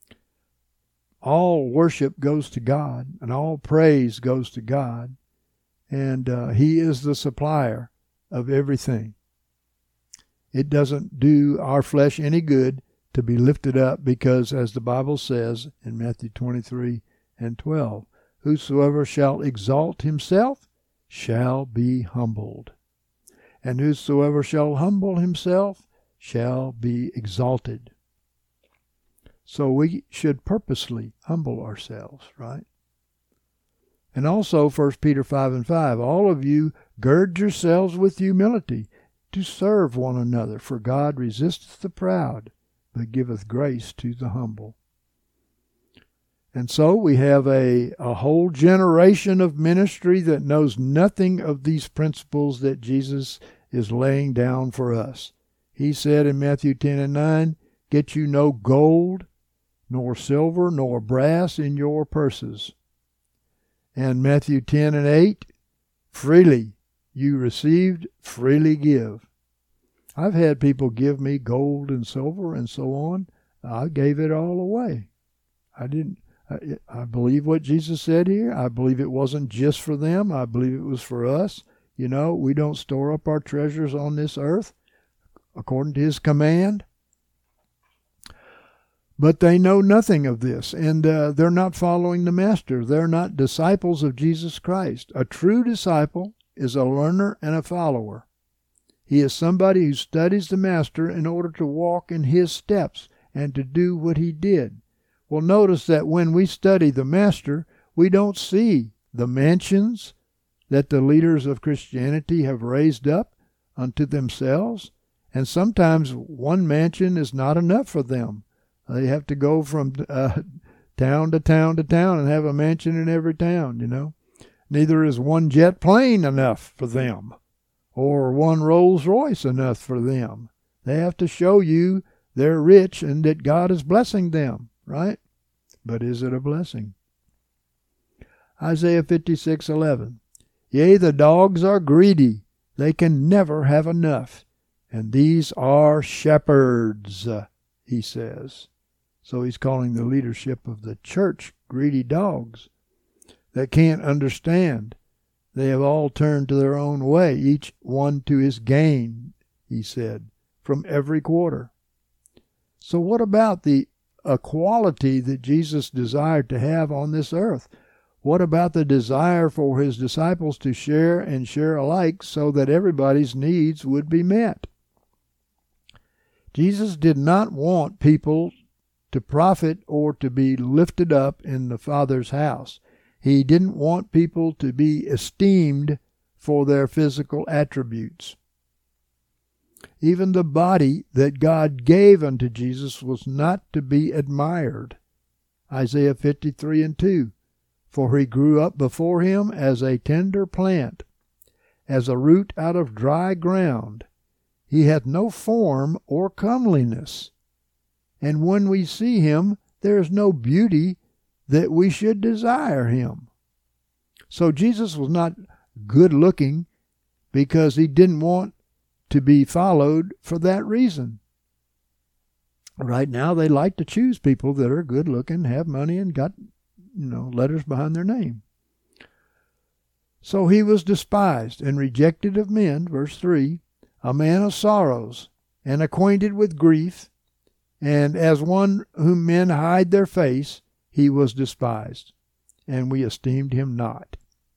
All worship goes to God, and all praise goes to God, and uh, He is the supplier of everything. It doesn't do our flesh any good to be lifted up because, as the Bible says in Matthew twenty-three and twelve, "Whosoever shall exalt himself shall be humbled, and whosoever shall humble himself shall be exalted." So we should purposely humble ourselves, right? And also First Peter five and five, "All of you gird yourselves with humility to serve one another, for God resisteth the proud, but giveth grace to the humble." And so we have a, a whole generation of ministry that knows nothing of these principles that Jesus is laying down for us. He said in Matthew ten and nine, "Get you no gold, nor silver, nor brass in your purses." And Matthew ten and eight, "Freely you received, freely give." I've had people give me gold and silver and so on. I gave it all away. I didn't. I, I believe what Jesus said here. I believe it wasn't just for them. I believe it was for us. You know, we don't store up our treasures on this earth according to His command. But they know nothing of this, and uh, they're not following the Master. They're not disciples of Jesus Christ. A true disciple is a learner and a follower. He is somebody who studies the Master in order to walk in His steps and to do what He did. Well, notice that when we study the Master, we don't see the mansions that the leaders of Christianity have raised up unto themselves. And sometimes one mansion is not enough for them. They have to go from uh, town to town to town and have a mansion in every town, you know. Neither is one jet plane enough for them, or one Rolls Royce enough for them. They have to show you they're rich and that God is blessing them, right? But is it a blessing? Isaiah fifty-six eleven. "Yea, the dogs are greedy. They can never have enough. And these are shepherds," he says. So he's calling the leadership of the church greedy dogs that can't understand. They have all turned to their own way, each one to his gain, he said, from every quarter. So what about the equality that Jesus desired to have on this earth? What about the desire for his disciples to share and share alike so that everybody's needs would be met? Jesus did not want people to profit or to be lifted up in the Father's house. He didn't want people to be esteemed for their physical attributes. Even the body that God gave unto Jesus was not to be admired. Isaiah fifty-three and two. "For he grew up before him as a tender plant, as a root out of dry ground. He hath no form or comeliness. And when we see him, there is no beauty that we should desire him." So Jesus was not good looking because he didn't want to be followed for that reason. Right now they like to choose people that are good looking, have money, and got, you know, letters behind their name. So he was despised and rejected of men, verse three, "a man of sorrows, and acquainted with grief, and as one whom men hide their face, he was despised, and we esteemed him not."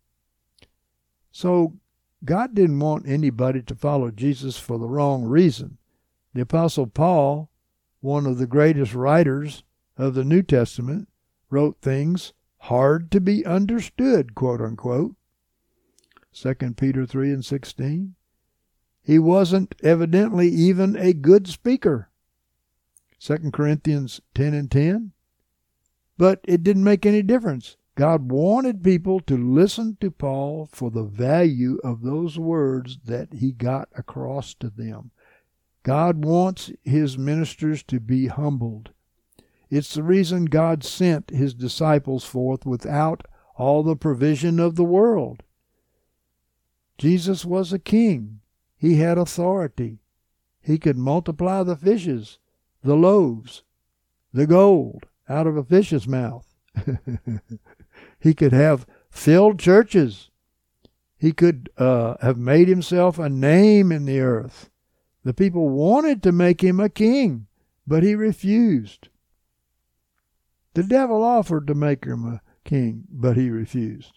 So God didn't want anybody to follow Jesus for the wrong reason. The Apostle Paul one of the greatest writers of the New Testament, wrote things hard to be understood, quote unquote. Second Peter three and sixteen. He wasn't evidently even a good speaker. Second Corinthians ten and ten. But it didn't make any difference. God wanted people to listen to Paul for the value of those words that he got across to them. God wants his ministers to be humbled. It's the reason God sent his disciples forth without all the provision of the world. Jesus was a king. He had authority. He could multiply the fishes, the loaves, the gold out of a fish's mouth. He could have filled churches. He could uh, have made himself a name in the earth. The people wanted to make him a king, but he refused. The devil offered to make him a king, but he refused.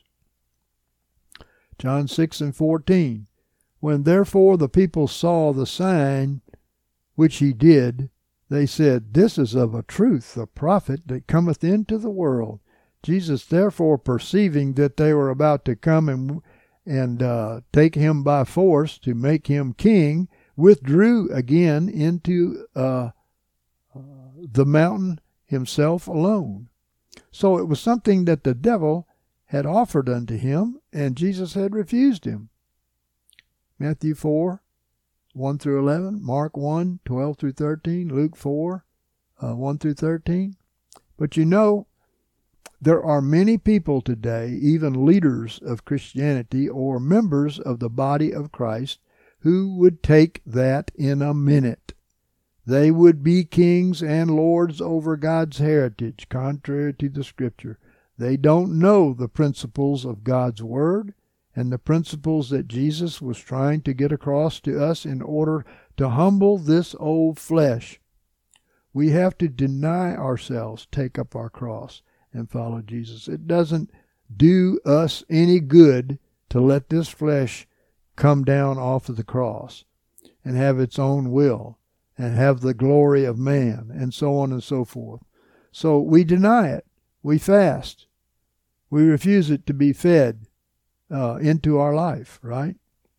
John six and fourteen. When therefore the people saw the sign which he did, they said, This is of a truth the prophet that cometh into the world. Jesus therefore, perceiving that they were about to come and and uh, take him by force to make him king, withdrew again into uh, uh, the mountain himself alone. So it was something that the devil had offered unto him, and Jesus had refused him. Matthew four, one through eleven, Mark one, twelve through thirteen, Luke four, uh, one through thirteen. But you know, there are many people today, even leaders of Christianity or members of the body of Christ, who would take that in a minute. They would be kings and lords over God's heritage, contrary to the Scripture. They don't know the principles of God's Word and the principles that Jesus was trying to get across to us in order to humble this old flesh. We have to deny ourselves, take up our cross, and follow Jesus. It doesn't do us any good to let this flesh come down off of the cross and have its own will and have the glory of man and so on and so forth. So we deny it. We fast. We refuse it to be fed uh, into our life, right?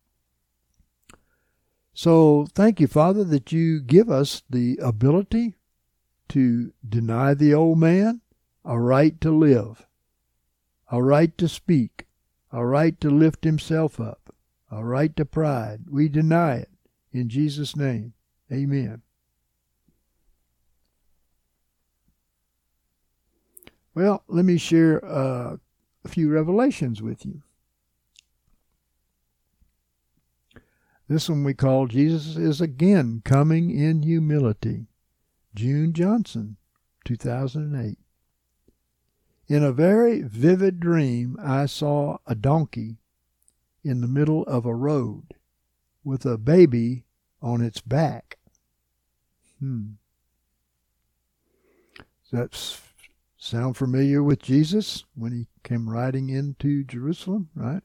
So thank you, Father, that you give us the ability to deny the old man, a right to live, a right to speak, a right to lift himself up, a right to pride. We deny it in Jesus' name. Amen. Well, let me share uh, a few revelations with you. This one we call Jesus is Again Coming in Humility. June Johnson, two thousand eight. In a very vivid dream, I saw a donkey in the middle of a road with a baby on its back. Hmm. Does that sound familiar with Jesus when he came riding into Jerusalem, right?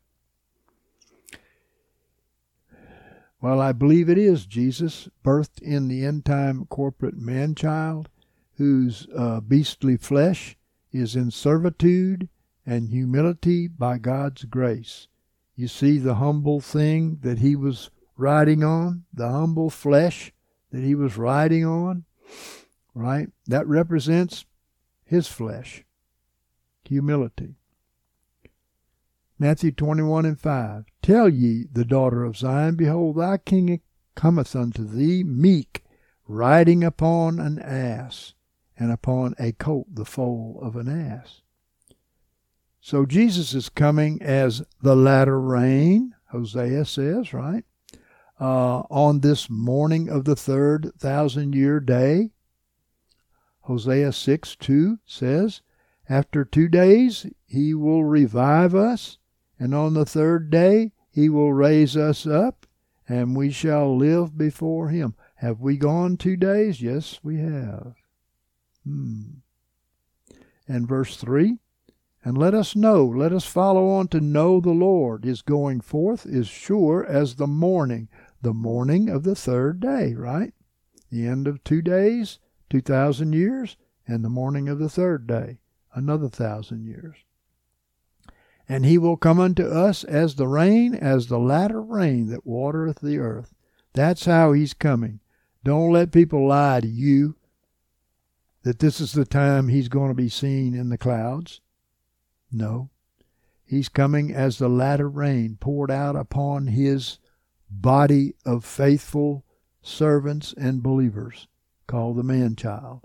Well, I believe it is Jesus, birthed in the end-time corporate man-child, whose uh, beastly flesh is in servitude and humility by God's grace. You see the humble thing that he was riding on, the humble flesh that he was riding on, right? That represents his flesh, humility. Matthew twenty-one and five. Tell ye the daughter of Zion, Behold, thy king cometh unto thee, meek, riding upon an ass, and upon a colt the foal of an ass. So Jesus is coming as the latter rain, Hosea says, right? Uh, on this morning of the third thousand-year day. Hosea six two says, After two days he will revive us, and on the third day he will raise us up, and we shall live before him. Have we gone two days? Yes, we have. Hmm. And verse three, And let us know, let us follow on to know the Lord. His going forth is sure as the morning, the morning of the third day, right? The end of two days, two thousand years, and the morning of the third day, another thousand years. And he will come unto us as the rain, as the latter rain that watereth the earth. That's how he's coming. Don't let people lie to you that this is the time he's going to be seen in the clouds. No. He's coming as the latter rain poured out upon his body of faithful servants and believers, called the man-child.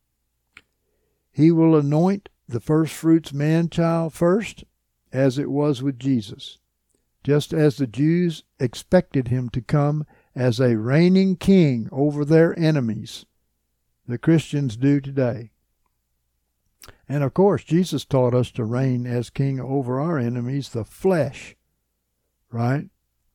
He will anoint the firstfruits man-child first, as it was with Jesus, just as the Jews expected him to come as a reigning king over their enemies. The Christians do today. And of course, Jesus taught us to reign as king over our enemies, the flesh, right?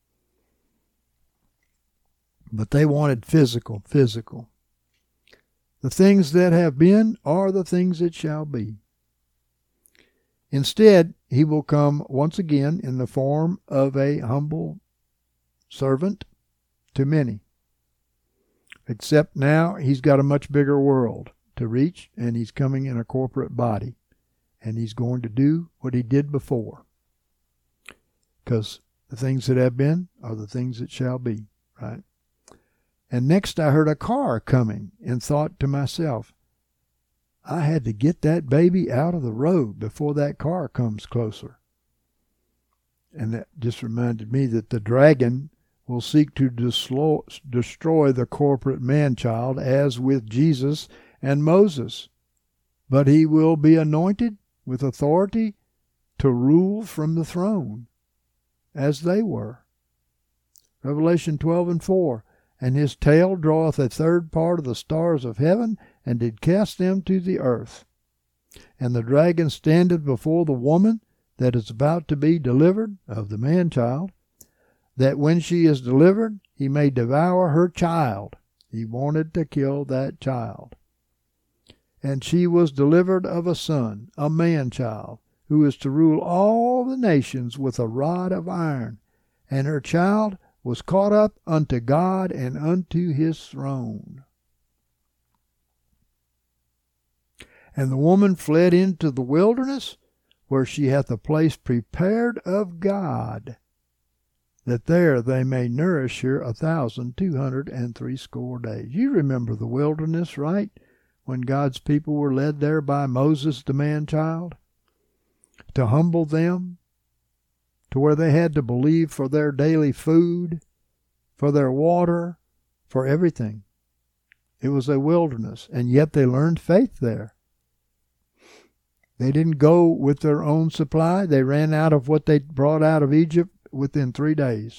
But they wanted physical, physical. The things that have been are the things that shall be. Instead, he will come once again in the form of a humble servant to many. Except now he's got a much bigger world to reach, and he's coming in a corporate body. And he's going to do what he did before. Because the things that have been are the things that shall be, right? And next I heard a car coming and thought to myself, I had to get that baby out of the road before that car comes closer. And that just reminded me that the dragon will seek to destroy the corporate man-child as with Jesus and Moses. But he will be anointed with authority to rule from the throne, as they were. Revelation twelve and four. And his tail draweth a third part of the stars of heaven, and did cast them to the earth. And the dragon standeth before the woman that is about to be delivered of the man-child, that when she is delivered, he may devour her child. He wanted to kill that child. And she was delivered of a son, a man-child, who is to rule all the nations with a rod of iron. And her child was caught up unto God and unto his throne. And the woman fled into the wilderness, where she hath a place prepared of God, that there they may nourish her a thousand two hundred and threescore days. You remember the wilderness, right? When God's people were led there by Moses the man-child, to humble them, to where they had to believe for their daily food, for their water, for everything. It was a wilderness, and yet they learned faith there. They didn't go with their own supply. They ran out of what they brought out of Egypt within three days.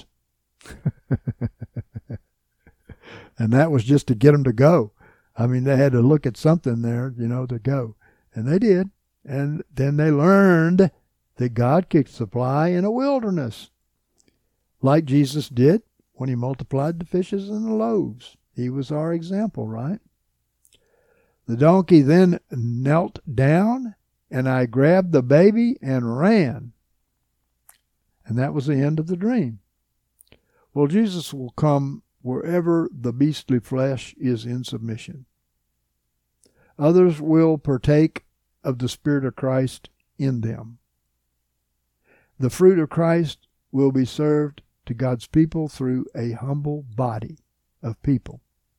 And that was just to get them to go. I mean, they had to look at something there, you know, to go. And they did. And then they learned that God could supply in a wilderness, like Jesus did when he multiplied the fishes and the loaves. He was our example, right? The donkey then knelt down, and I grabbed the baby and ran. And that was the end of the dream. Well, Jesus will come wherever the beastly flesh is in submission. Others will partake of the Spirit of Christ in them. The fruit of Christ will be served to God's people through a humble body of people.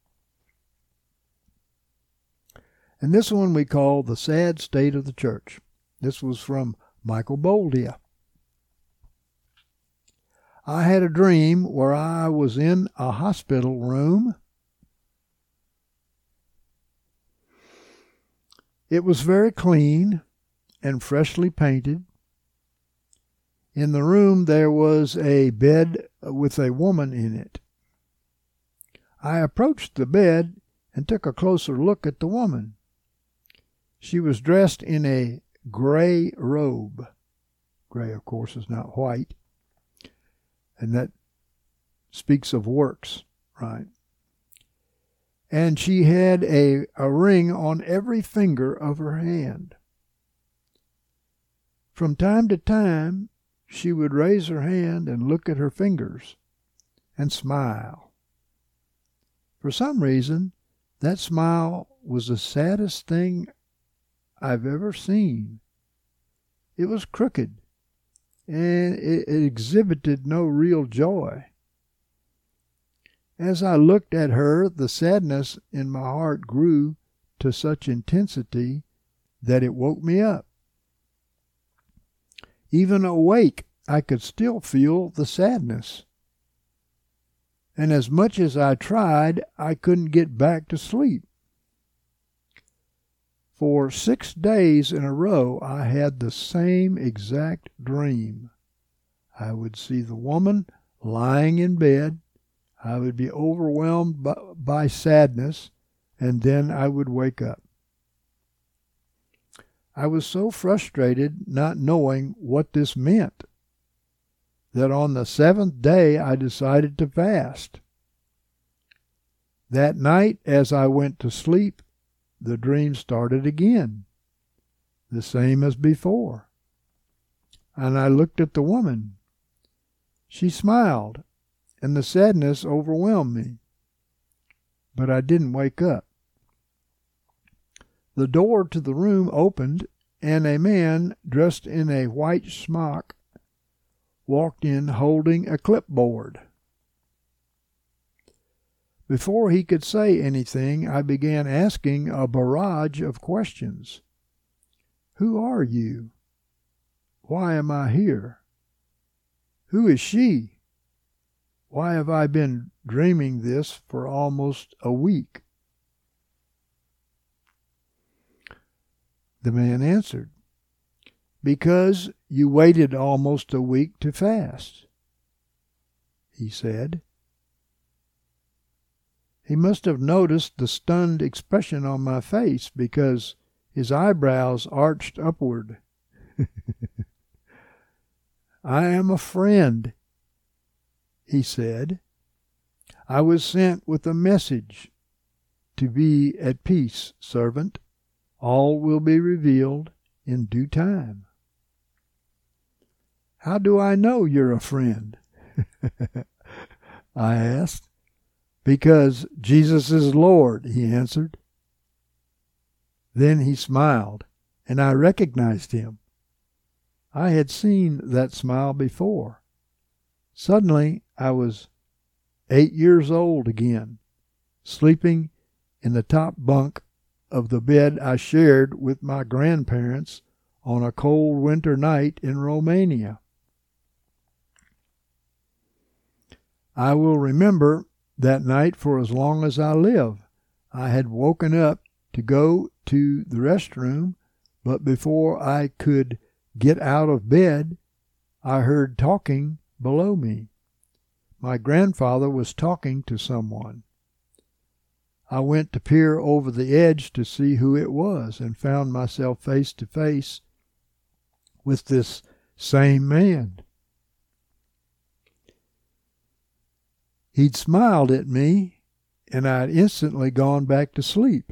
And this one we call The Sad State of the Church. This was from Michael Boldia. I had a dream where I was in a hospital room. It was very clean and freshly painted. In the room there was a bed with a woman in it. I approached the bed and took a closer look at the woman. She was dressed in a gray robe. Gray, of course, is not white. And that speaks of works, right? And she had a, a ring on every finger of her hand. From time to time, she would raise her hand and look at her fingers and smile. For some reason, That smile was the saddest thing I've ever seen. It was crooked, and it, it exhibited no real joy. As I looked at her, the sadness in my heart grew to such intensity that it woke me up. Even awake, I could still feel the sadness. And as much as I tried, I couldn't get back to sleep. For six days in a row, I had the same exact dream. I would see the woman lying in bed. I would be overwhelmed by, by sadness, and then I would wake up. I was so frustrated not knowing what this meant that on the seventh day I decided to fast. That night, as I went to sleep, the dream started again, the same as before. And I looked at the woman. She smiled, and the sadness overwhelmed me. But I didn't wake up. The door to the room opened, and a man dressed in a white smock walked in holding a clipboard. Before he could say anything, I began asking a barrage of questions. Who are you? Why am I here? Who is she? Why have I been dreaming this for almost a week? The man answered, Because you waited almost a week to fast, he said. He must have noticed the stunned expression on my face because his eyebrows arched upward. I am a friend, he said. I was sent with a message to be at peace, servant. All will be revealed in due time. How do I know you're a friend? I asked. Because Jesus is Lord, he answered. Then he smiled, and I recognized him. I had seen that smile before. Suddenly, I was eight years old again, sleeping in the top bunk of the bed I shared with my grandparents on a cold winter night in Romania. I will remember that night for as long as I live. I had woken up to go to the restroom, but before I could get out of bed, I heard talking below me. My grandfather was talking to someone. I went to peer over the edge to see who it was and found myself face to face with this same man. He'd smiled at me, and I'd instantly gone back to sleep.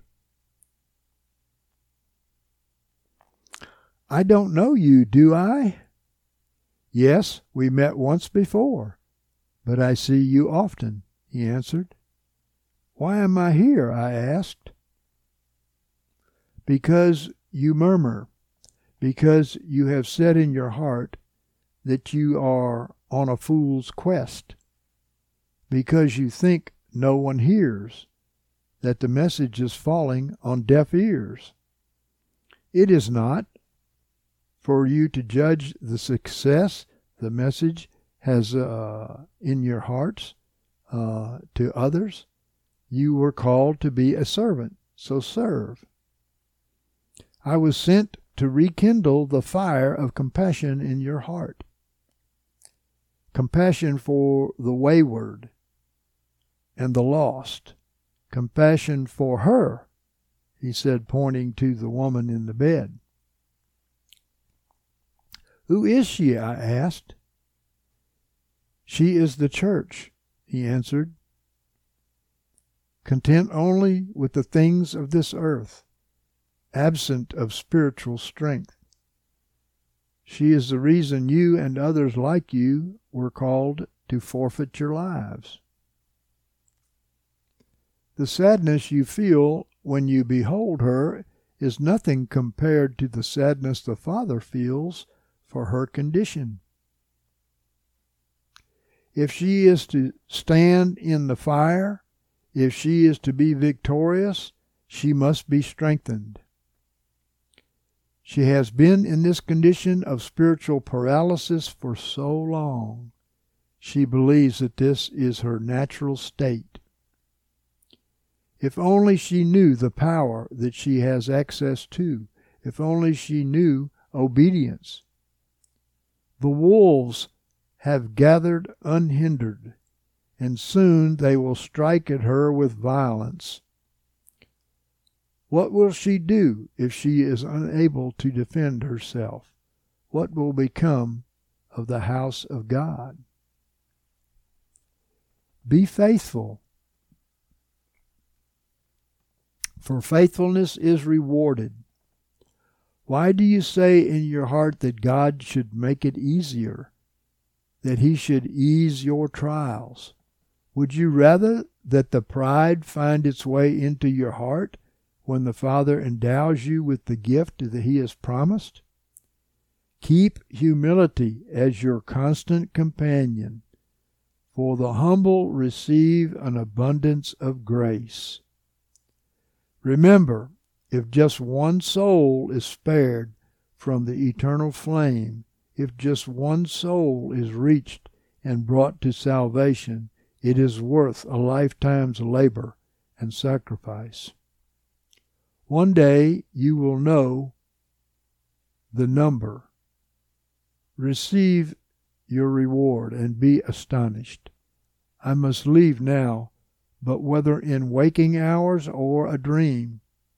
I don't know you, do I? Yes, we met once before, but I see you often, he answered. Why am I here? I asked. Because you murmur, because you have said in your heart that you are on a fool's quest, because you think no one hears, that the message is falling on deaf ears. It is not for you to judge the success the message has uh, in your hearts uh, to others. You were called to be a servant, so serve. I was sent to rekindle the fire of compassion in your heart. Compassion for the wayward and the lost. Compassion for her, he said, pointing to the woman in the bed. Who is she? I asked. She is the church, he answered. Content only with the things of this earth, absent of spiritual strength. She is the reason you and others like you were called to forfeit your lives. The sadness you feel when you behold her is nothing compared to the sadness the Father feels for her condition. If she is to stand in the fire, if she is to be victorious, she must be strengthened. She has been in this condition of spiritual paralysis for so long, she believes that this is her natural state. If only she knew the power that she has access to, if only she knew obedience. The wolves have gathered unhindered, and soon they will strike at her with violence. What will she do if she is unable to defend herself? What will become of the house of God? Be faithful, for faithfulness is rewarded. Why do you say in your heart that God should make it easier, that he should ease your trials? Would you rather that the pride find its way into your heart when the Father endows you with the gift that he has promised? Keep humility as your constant companion, for the humble receive an abundance of grace. Remember, if just one soul is spared from the eternal flame, if just one soul is reached and brought to salvation, it is worth a lifetime's labor and sacrifice. One day you will know the number. Receive your reward and be astonished. I must leave now, but whether in waking hours or a dream,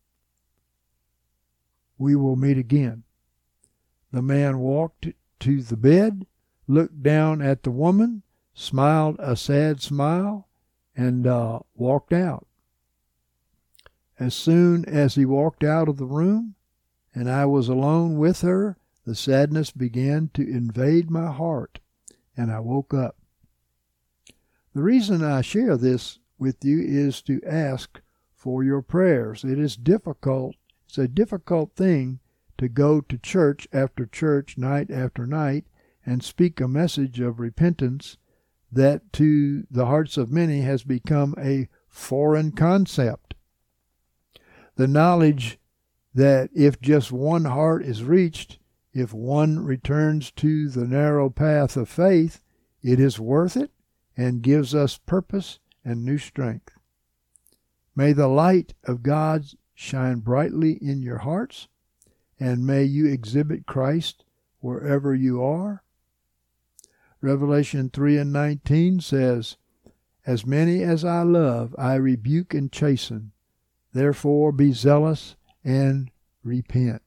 we will meet again. The man walked to the bed, looked down at the woman, smiled a sad smile, and uh, walked out. As soon as he walked out of the room, and I was alone with her, the sadness began to invade my heart, and I woke up. The reason I share this with you is to ask for your prayers. It is difficult. It's a difficult thing to go to church after church, night after night, and speak a message of repentance that to the hearts of many has become a foreign concept. The knowledge that if just one heart is reached, if one returns to the narrow path of faith, it is worth it and gives us purpose and new strength. May the light of God shine brightly in your hearts, and may you exhibit Christ wherever you are. Revelation three and nineteen says, As many as I love, I rebuke and chasten. Therefore be zealous and repent.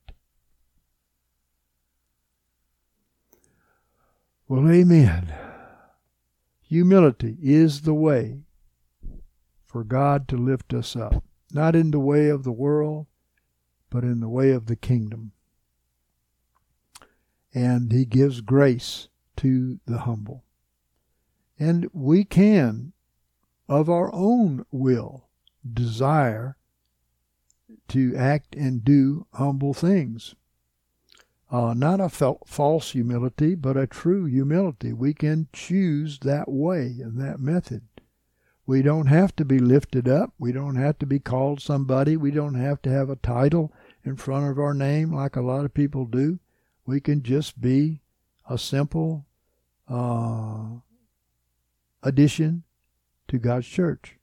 Well, amen. Humility is the way for God to lift us up, not in the way of the world, but in the way of the kingdom. And he gives grace to the humble. And we can, of our own will, desire to act and do humble things. Uh, not a fa- false humility, but a true humility. We can choose that way and that method. We don't have to be lifted up. We don't have to be called somebody. We don't have to have a title in front of our name like a lot of people do. We can just be a simple uh, addition to God's church.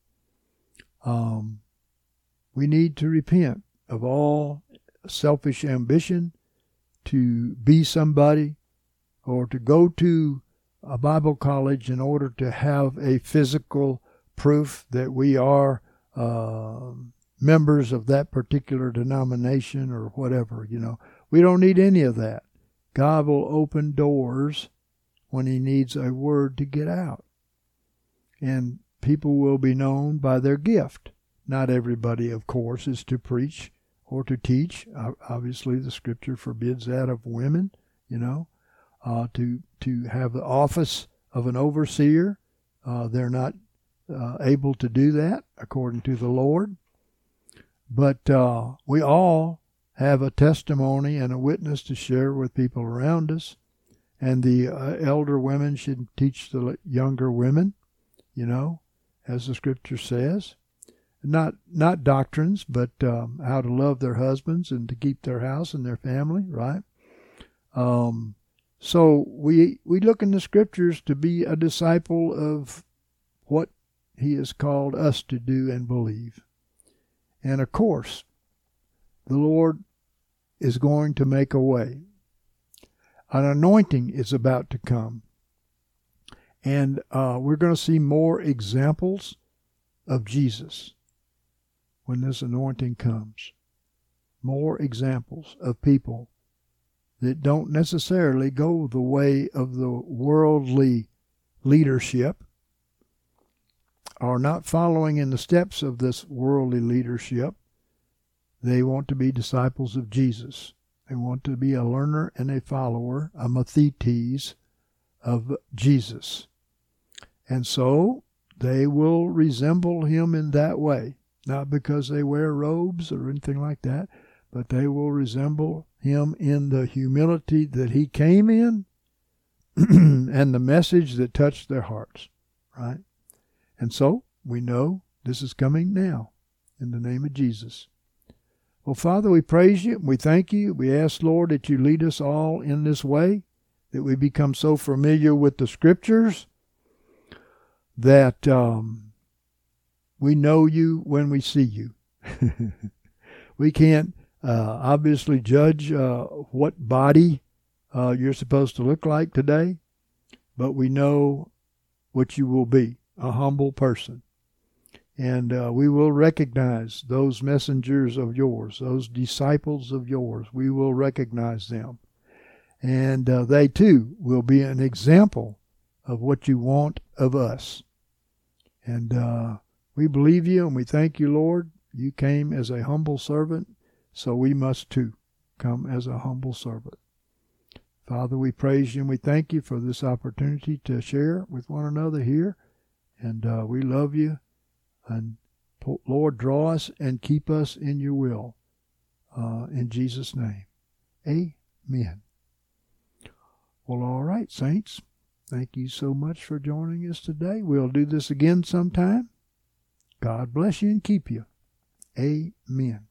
Um, we need to repent of all selfish ambition to be somebody or to go to a Bible college in order to have a physical proof that we are uh, members of that particular denomination or whatever, you know. We don't need any of that. God will open doors when he needs a word to get out. And people will be known by their gift. Not everybody, of course, is to preach or to teach. Obviously, the scripture forbids that of women, you know. Uh, to to have the office of an overseer. Uh, they're not uh, able to do that according to the Lord. But uh, we all have a testimony and a witness to share with people around us. And the uh, elder women should teach the younger women, you know, as the scripture says. Not not doctrines, but um, how to love their husbands and to keep their house and their family, right? Um, so we we look in the scriptures to be a disciple of what he has called us to do and believe. And of course, the Lord is going to make a way. An anointing is about to come. And uh, we're going to see more examples of Jesus when this anointing comes. More examples of people that don't necessarily go the way of the worldly leadership, are not following in the steps of this worldly leadership. They want to be disciples of Jesus. They want to be a learner and a follower, a mathetes of Jesus. And so they will resemble him in that way. Not because they wear robes or anything like that, but they will resemble him in the humility that he came in and the message that touched their hearts, right? And so we know this is coming now in the name of Jesus. Well, Father, we praise you. We thank you. We ask, Lord, that you lead us all in this way, that we become so familiar with the scriptures that um, we know you when we see you. We can't uh, obviously judge uh, what body uh, you're supposed to look like today, but we know what you will be, a humble person. And uh, we will recognize those messengers of yours, those disciples of yours. We will recognize them. And uh, they too will be an example of what you want of us. And uh, we believe you and we thank you, Lord. You came as a humble servant, so we must too come as a humble servant. Father, we praise you and we thank you for this opportunity to share with one another here. And uh, we love you. And Lord, draw us and keep us in your will. Uh, in Jesus' name. Amen. Well, all right, saints. Thank you so much for joining us today. We'll do this again sometime. God bless you and keep you. Amen.